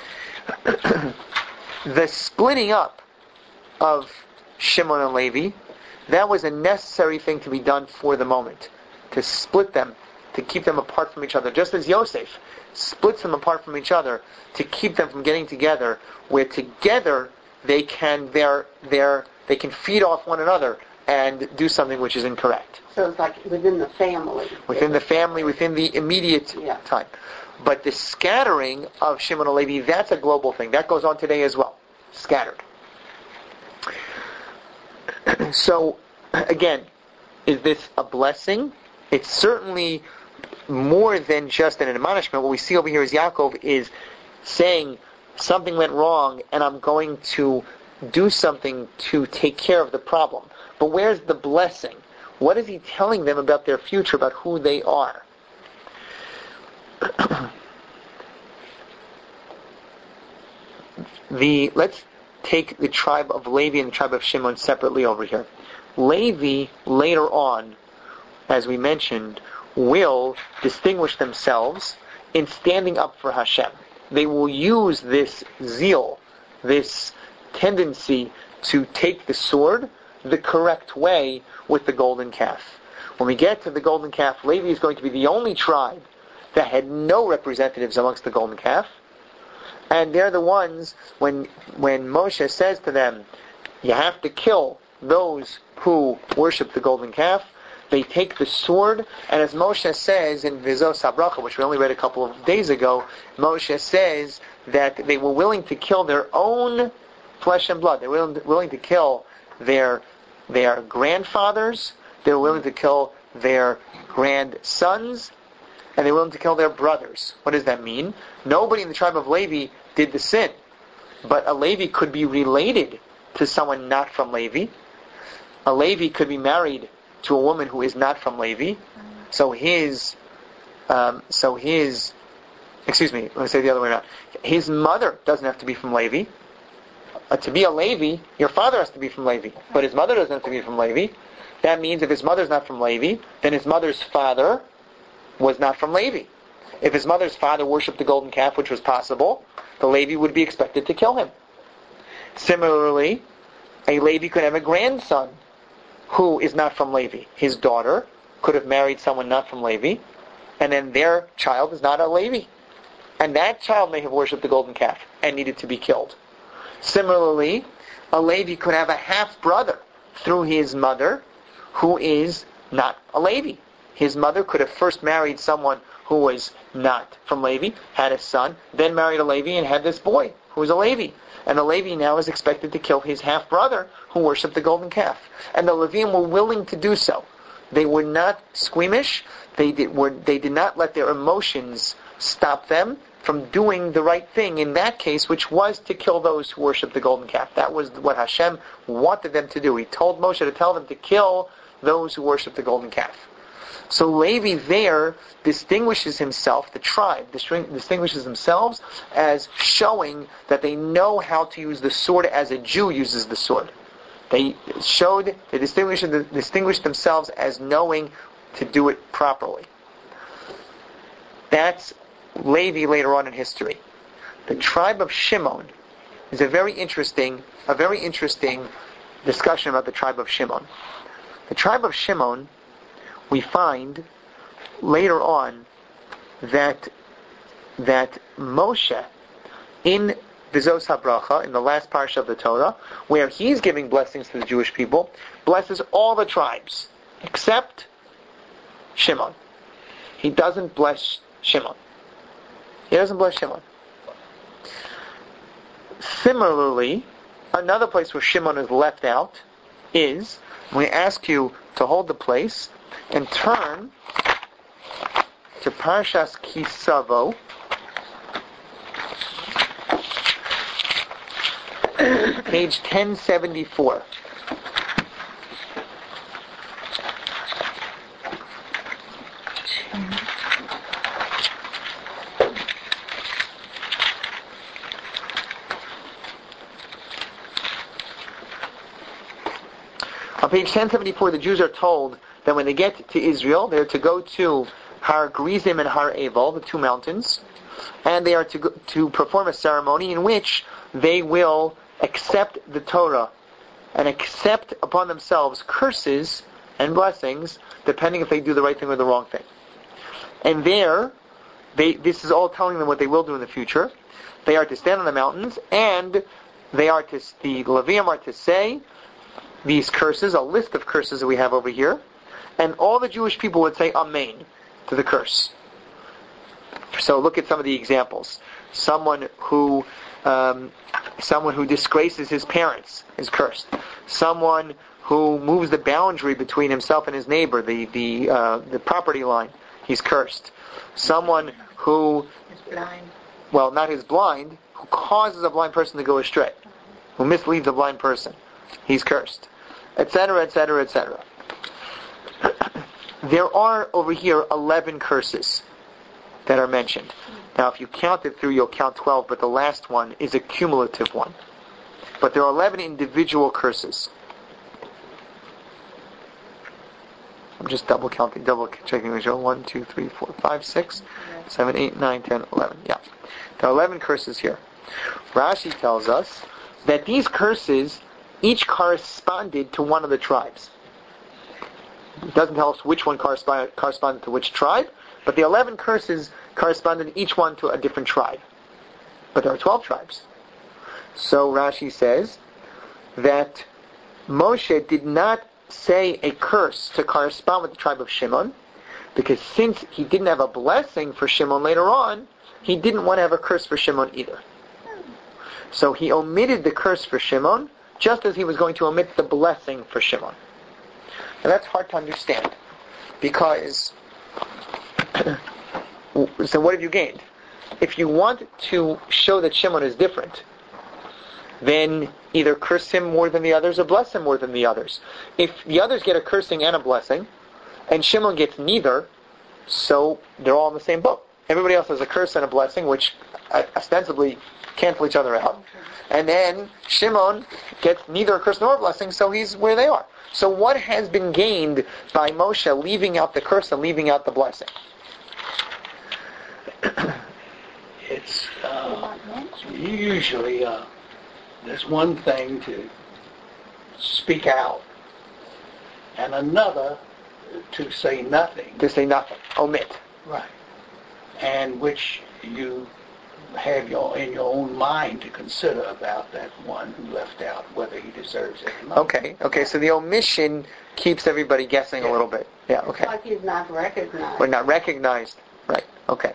Speaker 1: The splitting up of Shimon and Levi, that was a necessary thing to be done for the moment, to split them, to keep them apart from each other, just as Yosef splits them apart from each other to keep them from getting together, where together they can they're, they're, they can feed off one another and do something which is incorrect.
Speaker 4: So it's like within the family.
Speaker 1: Within the family, within the immediate
Speaker 4: yeah.
Speaker 1: time. But the scattering of Shimon and Levi, that's a global thing. That goes on today as well. Scattered. So, again, is this a blessing? It's certainly more than just an admonishment. What we see over here is Yaakov is saying something went wrong and I'm going to do something to take care of the problem. But where's the blessing? What is he telling them about their future, about who they are? the Let's take the tribe of Levi and the tribe of Shimon separately over here. Levi, later on, as we mentioned, will distinguish themselves in standing up for Hashem. They will use this zeal, this tendency to take the sword the correct way with the golden calf. When we get to the golden calf, Levi is going to be the only tribe that had no representatives amongst the golden calf. And they're the ones, when when Moshe says to them, you have to kill those who worship the golden calf, they take the sword, and as Moshe says in Vizos HaBracha, which we only read a couple of days ago, Moshe says that they were willing to kill their own flesh and blood. They were willing to, willing to kill their their grandfathers, they were willing to kill their grandsons, and they were willing to kill their brothers. What does that mean? Nobody in the tribe of Levi did the sin, but a Levi could be related to someone not from Levi. A Levi could be married to a woman who is not from Levi, so his, um, so his, excuse me, let me say it the other way around. His mother doesn't have to be from Levi. Uh, to be a Levi, your father has to be from Levi, but his mother doesn't have to be from Levi. That means if his mother's not from Levi, then his mother's father was not from Levi. If his mother's father worshipped the golden calf, which was possible, the Levi would be expected to kill him. Similarly, a Levi could have a grandson who is not from Levi. His daughter could have married someone not from Levi, and then their child is not a Levi. And that child may have worshipped the golden calf and needed to be killed. Similarly, a Levi could have a half-brother through his mother who is not a Levi. His mother could have first married someone who was not from Levi, had a son, then married a Levi and had this boy who was a Levi. And the Levi now is expected to kill his half-brother who worshipped the golden calf. And the Levium were willing to do so. They were not squeamish. They did, were, they did not let their emotions stop them from doing the right thing in that case, which was to kill those who worshipped the golden calf. That was what Hashem wanted them to do. He told Moshe to tell them to kill those who worshipped the golden calf. So Levi there distinguishes himself, the tribe distinguishes themselves as showing that they know how to use the sword as a Jew uses the sword. They showed, they distinguished, distinguished themselves as knowing to do it properly. That's Levi later on in history. The tribe of Shimon is a very interesting, a very interesting discussion about the tribe of Shimon. The tribe of Shimon, we find later on that that Moshe, in Vizos HaBracha, in the last parsha of the Torah, where he's giving blessings to the Jewish people, blesses all the tribes, except Shimon. He doesn't bless Shimon. He doesn't bless Shimon. Similarly, another place where Shimon is left out is, we ask you to hold the place and turn to Parshas Kisavo, page ten seventy-four. On page ten seventy-four, the Jews are told that when they get to Israel, they're to go to Har Gerizim and Har Eval, the two mountains, and they are to go, to perform a ceremony in which they will accept the Torah and accept upon themselves curses and blessings, depending if they do the right thing or the wrong thing. And there, they, this is all telling them what they will do in the future. They are to stand on the mountains, and they are to, the Levium are to say these curses, a list of curses that we have over here, and all the Jewish people would say Amen to the curse. So look at some of the examples. Someone who um, someone who disgraces his parents is cursed. Someone who moves the boundary between himself and his neighbor, the the uh, the property line, he's cursed. Someone who
Speaker 3: Is blind.
Speaker 1: well, not his blind, who causes a blind person to go astray, who misleads a blind person, he's cursed, etc., et cetera, et cetera. There are over here eleven curses that are mentioned. Now, if you count it through, you'll count twelve, but the last one is a cumulative one. But there are eleven individual curses. I'm just double counting, double checking the show. one, two, three, four, five, six, seven, eight, nine, ten, eleven. Yeah. There are eleven curses here. Rashi tells us that these curses each corresponded to one of the tribes. It doesn't tell us which one corresponded, corresponded to which tribe, but the eleven curses corresponded each one to a different tribe. But there are twelve tribes. So Rashi says that Moshe did not say a curse to correspond with the tribe of Shimon, because since he didn't have a blessing for Shimon later on, he didn't want to have a curse for Shimon either. So he omitted the curse for Shimon, just as he was going to omit the blessing for Shimon. Now that's hard to understand, because so what have you gained? If you want to show that Shimon is different, then either curse him more than the others or bless him more than the others. If the others get a cursing and a blessing, and Shimon gets neither, so they're all in the same boat. Everybody else has a curse and a blessing, which ostensibly cancel each other out. And then Shimon gets neither a curse nor a blessing, so he's where they are. So what has been gained by Moshe leaving out the curse and leaving out the blessing?
Speaker 5: It's uh, usually uh, there's one thing to speak out, and another to say nothing.
Speaker 1: To say nothing. Omit.
Speaker 5: Right. And which you have your in your own mind to consider about that one who left out, whether he deserves it or not.
Speaker 1: Okay, okay, so the omission keeps everybody guessing
Speaker 5: Yeah.
Speaker 1: a little bit. Yeah, okay.
Speaker 4: Like he's not recognized.
Speaker 1: We're not recognized. Right, okay.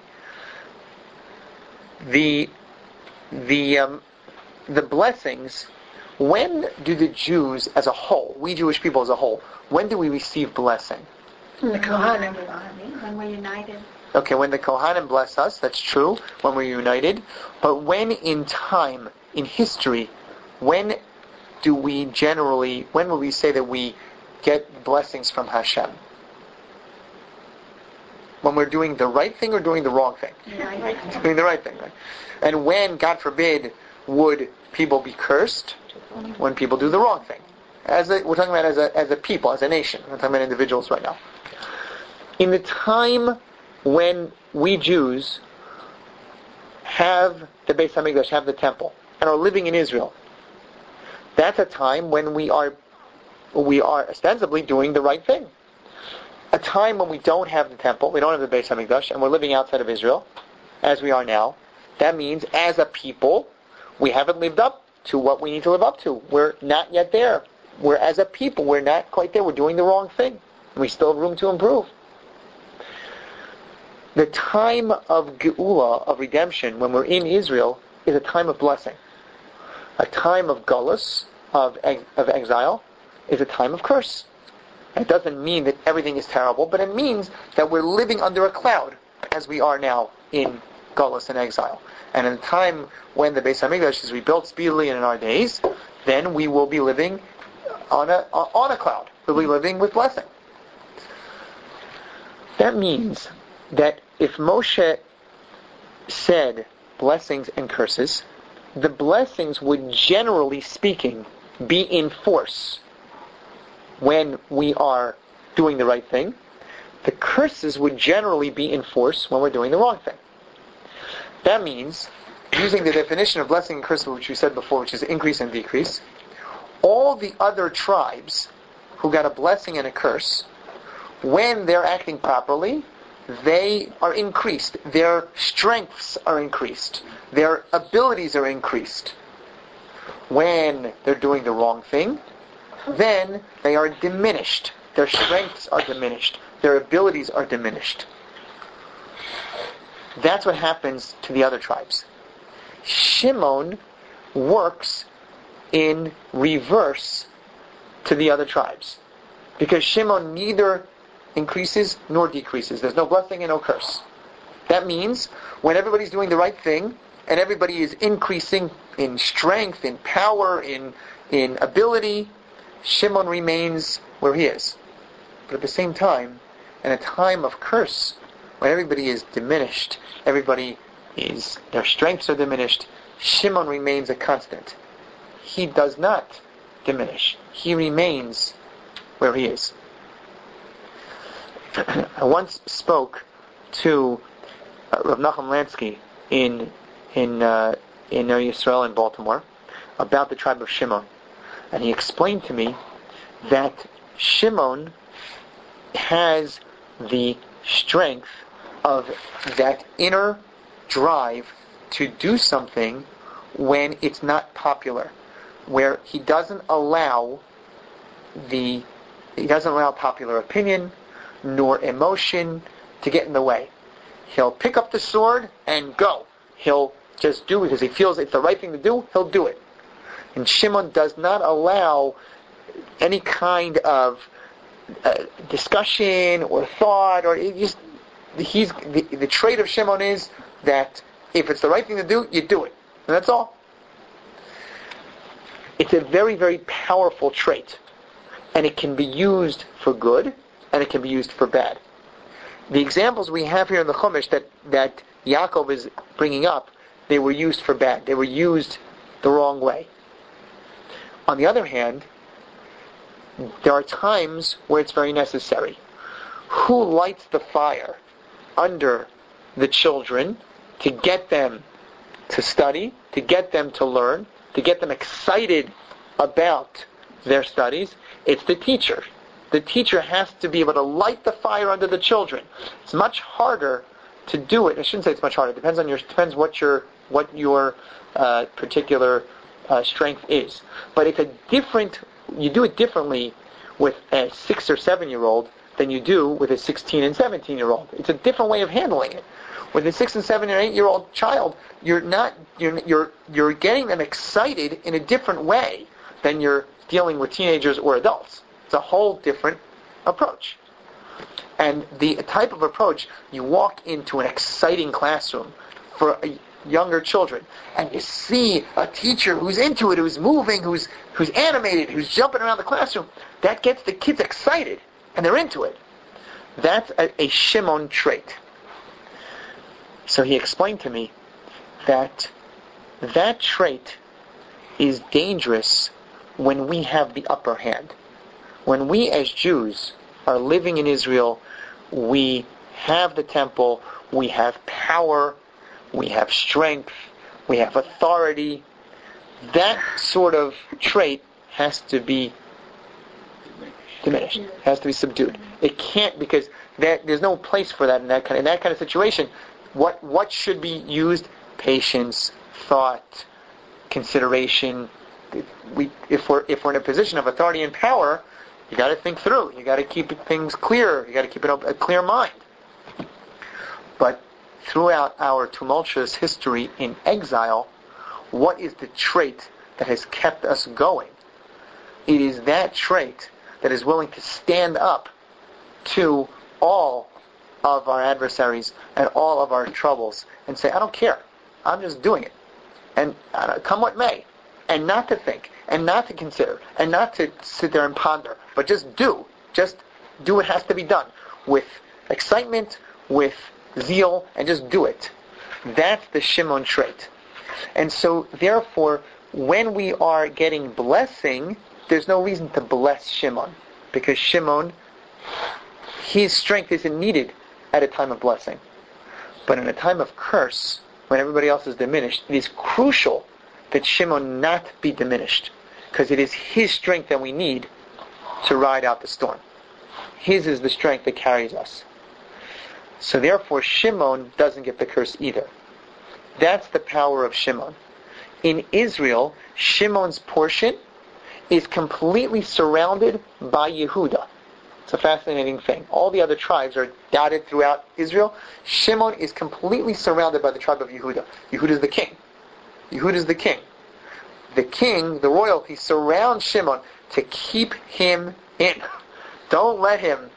Speaker 1: The the um, the blessings, when do the Jews as a whole, we Jewish people as a whole, when do we receive blessing?
Speaker 3: The Kohanim.
Speaker 2: When we're united.
Speaker 1: Okay, when the Kohanim bless us, that's true, when we're united. But when in time, in history, when do we generally, when will we say that we get blessings from Hashem? When we're doing the right thing or doing the wrong thing?
Speaker 2: United.
Speaker 1: Doing the right thing, right? And when, God forbid, would people be cursed? When people do the wrong thing. As a, we're talking about as a, as a people, as a nation. We're not talking about individuals right now. In the time when we Jews have the Beis HaMikdash, have the temple, and are living in Israel, that's a time when we are we are ostensibly doing the right thing. A time when we don't have the temple, we don't have the Beis HaMikdash, and we're living outside of Israel, as we are now, that means as a people, we haven't lived up to what we need to live up to. We're not yet there. We're as a people, we're not quite there. We're doing the wrong thing. We still have room to improve. The time of Geula, of redemption, when we're in Israel, is a time of blessing. A time of Gullus, of, ex- of exile, is a time of curse. It doesn't mean that everything is terrible, but it means that we're living under a cloud, as we are now in Gullus and exile. And in a time when the Beis Hamikdash is rebuilt speedily and in our days, then we will be living on a on a cloud. We'll be living with blessing. That means that if Moshe said blessings and curses, the blessings would, generally speaking, be in force when we are doing the right thing. The curses would generally be in force when we're doing the wrong thing. That means, using the definition of blessing and curse, which we said before, which is increase and decrease, all the other tribes who got a blessing and a curse, when they're acting properly, they are increased. Their strengths are increased. Their abilities are increased. When they're doing the wrong thing, then they are diminished. Their strengths are diminished. Their abilities are diminished. That's what happens to the other tribes. Shimon works in reverse to the other tribes, because Shimon neither increases nor decreases. There's no blessing and no curse. That means when everybody's doing the right thing and everybody is increasing in strength, in power, in in ability, Shimon remains where he is. But at the same time, in a time of curse, when everybody is diminished, everybody is, their strengths are diminished, Shimon remains a constant. He does not diminish. He remains where he is. I once spoke to uh, Rav Nachum Lansky in in uh, in Ner Yisrael in Baltimore about the tribe of Shimon, and he explained to me that Shimon has the strength of that inner drive to do something when it's not popular, where he doesn't allow the he doesn't allow popular opinion nor emotion to get in the way. He'll pick up the sword and go. He'll just do it because he feels it's the right thing to do. He'll do it. And Shimon does not allow any kind of uh, discussion or thought, or it just he's the, the trait of Shimon is that if it's the right thing to do, you do it, and that's all. It's a very, very powerful trait, and it can be used for good, and it can be used for bad. The examples we have here in the Chumash that, that Yaakov is bringing up, they were used for bad. They were used the wrong way. On the other hand, there are times where it's very necessary. Who lights the fire under the children to get them to study, to get them to learn, to get them excited about their studies? It's the teacher. The teacher has to be able to light the fire under the children. It's much harder to do it. I shouldn't say it's much harder. It depends on your depends what your what your uh, particular uh, strength is. But it's a different. You do it differently with a six or seven year old than you do with a sixteen and seventeen year old. It's a different way of handling it. With a six and seven and eight year old child, you're not you're you're you're getting them excited in a different way than you're dealing with teenagers or adults. It's a whole different approach. And the type of approach, you walk into an exciting classroom for younger children, and you see a teacher who's into it, who's moving, who's who's animated, who's jumping around the classroom. That gets the kids excited, and they're into it. That's a, a Shimon trait. So he explained to me that that trait is dangerous when we have the upper hand. When we as Jews are living in Israel, we have the temple, we have power, we have strength, we have authority. That sort of trait has to be diminished, has to be subdued. It can't, because that, there's no place for that in that kind of, in that kind of situation. What what should be used? Patience, thought, consideration. We, if we're if we're in a position of authority and power, you got to think through. You got to keep things clear. You got to keep it a clear mind. But throughout our tumultuous history in exile, what is the trait that has kept us going? It is that trait that is willing to stand up to all of our adversaries and all of our troubles and say, I don't care. I'm just doing it. And uh, come what may. And not to think, and not to consider, and not to sit there and ponder, but just do. Just do what has to be done with excitement, with zeal, and just do it. That's the Shimon trait. And so, therefore, when we are getting blessing, there's no reason to bless Shimon, because Shimon, his strength isn't needed at a time of blessing. But in a time of curse, when everybody else is diminished, it is crucial that Shimon not be diminished, because it is his strength that we need to ride out the storm. His is the strength that carries us. So therefore, Shimon doesn't get the curse either. That's the power of Shimon. In Israel, Shimon's portion is completely surrounded by Yehuda. It's a fascinating thing. All the other tribes are dotted throughout Israel. Shimon is completely surrounded by the tribe of Yehuda. Yehuda is the king. Yehuda is the king. The king, the royalty, surrounds Shimon to keep him in. Don't let him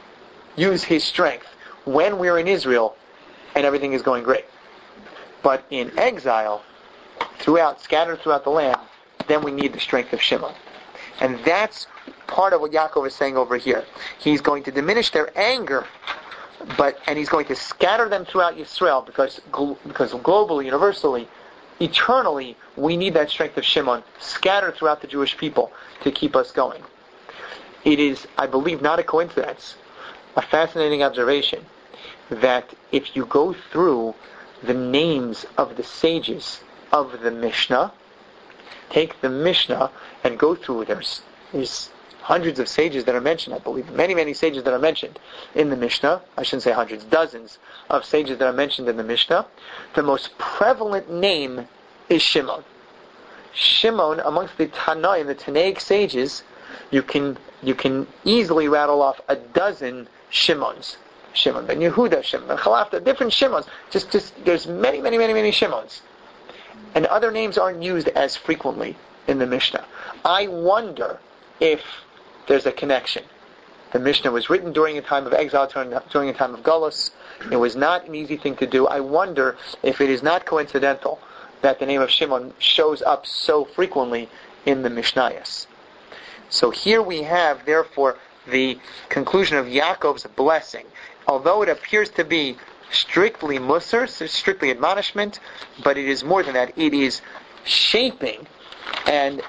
Speaker 1: use his strength when we're in Israel and everything is going great. But in exile, throughout, scattered throughout the land, then we need the strength of Shimon. And that's part of what Yaakov is saying over here. He's going to diminish their anger, but and he's going to scatter them throughout Yisrael, because because globally, universally, eternally, we need that strength of Shimon scattered throughout the Jewish people to keep us going. It is, I believe, not a coincidence, a fascinating observation, that if you go through the names of the sages of the Mishnah, take the Mishnah and go through, there's, there's hundreds of sages that are mentioned, I believe, many, many sages that are mentioned in the Mishnah. I shouldn't say hundreds, dozens of sages that are mentioned in the Mishnah. The most prevalent name is Shimon. Shimon, amongst the Tanaim, the Tanaic sages, you can you can easily rattle off a dozen Shimons. Shimon ben Yehuda, Shimon ben Chalafta, different Shimons. Just, just there's many, many, many, many Shimons. And other names aren't used as frequently in the Mishnah. I wonder if there's a connection. The Mishnah was written during a time of exile, during a time of Galus. It was not an easy thing to do. I wonder if it is not coincidental that the name of Shimon shows up so frequently in the Mishnayos. So here we have, therefore, the conclusion of Yaakov's blessing. Although it appears to be strictly musar, strictly admonishment, but it is more than that. It is shaping and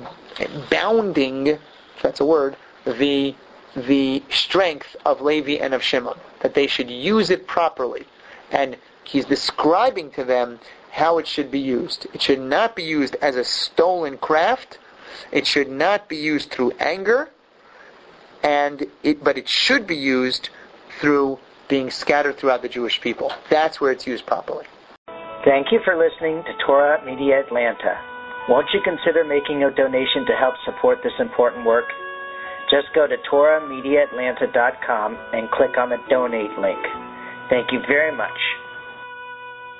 Speaker 1: bounding, if that's a word, the the strength of Levi and of Shimon, that they should use it properly. And he's describing to them how it should be used. It should not be used as a stolen craft. It should not be used through anger, and it, but it should be used through being scattered throughout the Jewish people. That's where it's used properly.
Speaker 6: Thank you for listening to Torah Media Atlanta. Won't you consider making a donation to help support this important work? Just go to torah media atlanta dot com and click on the donate link. Thank you very much.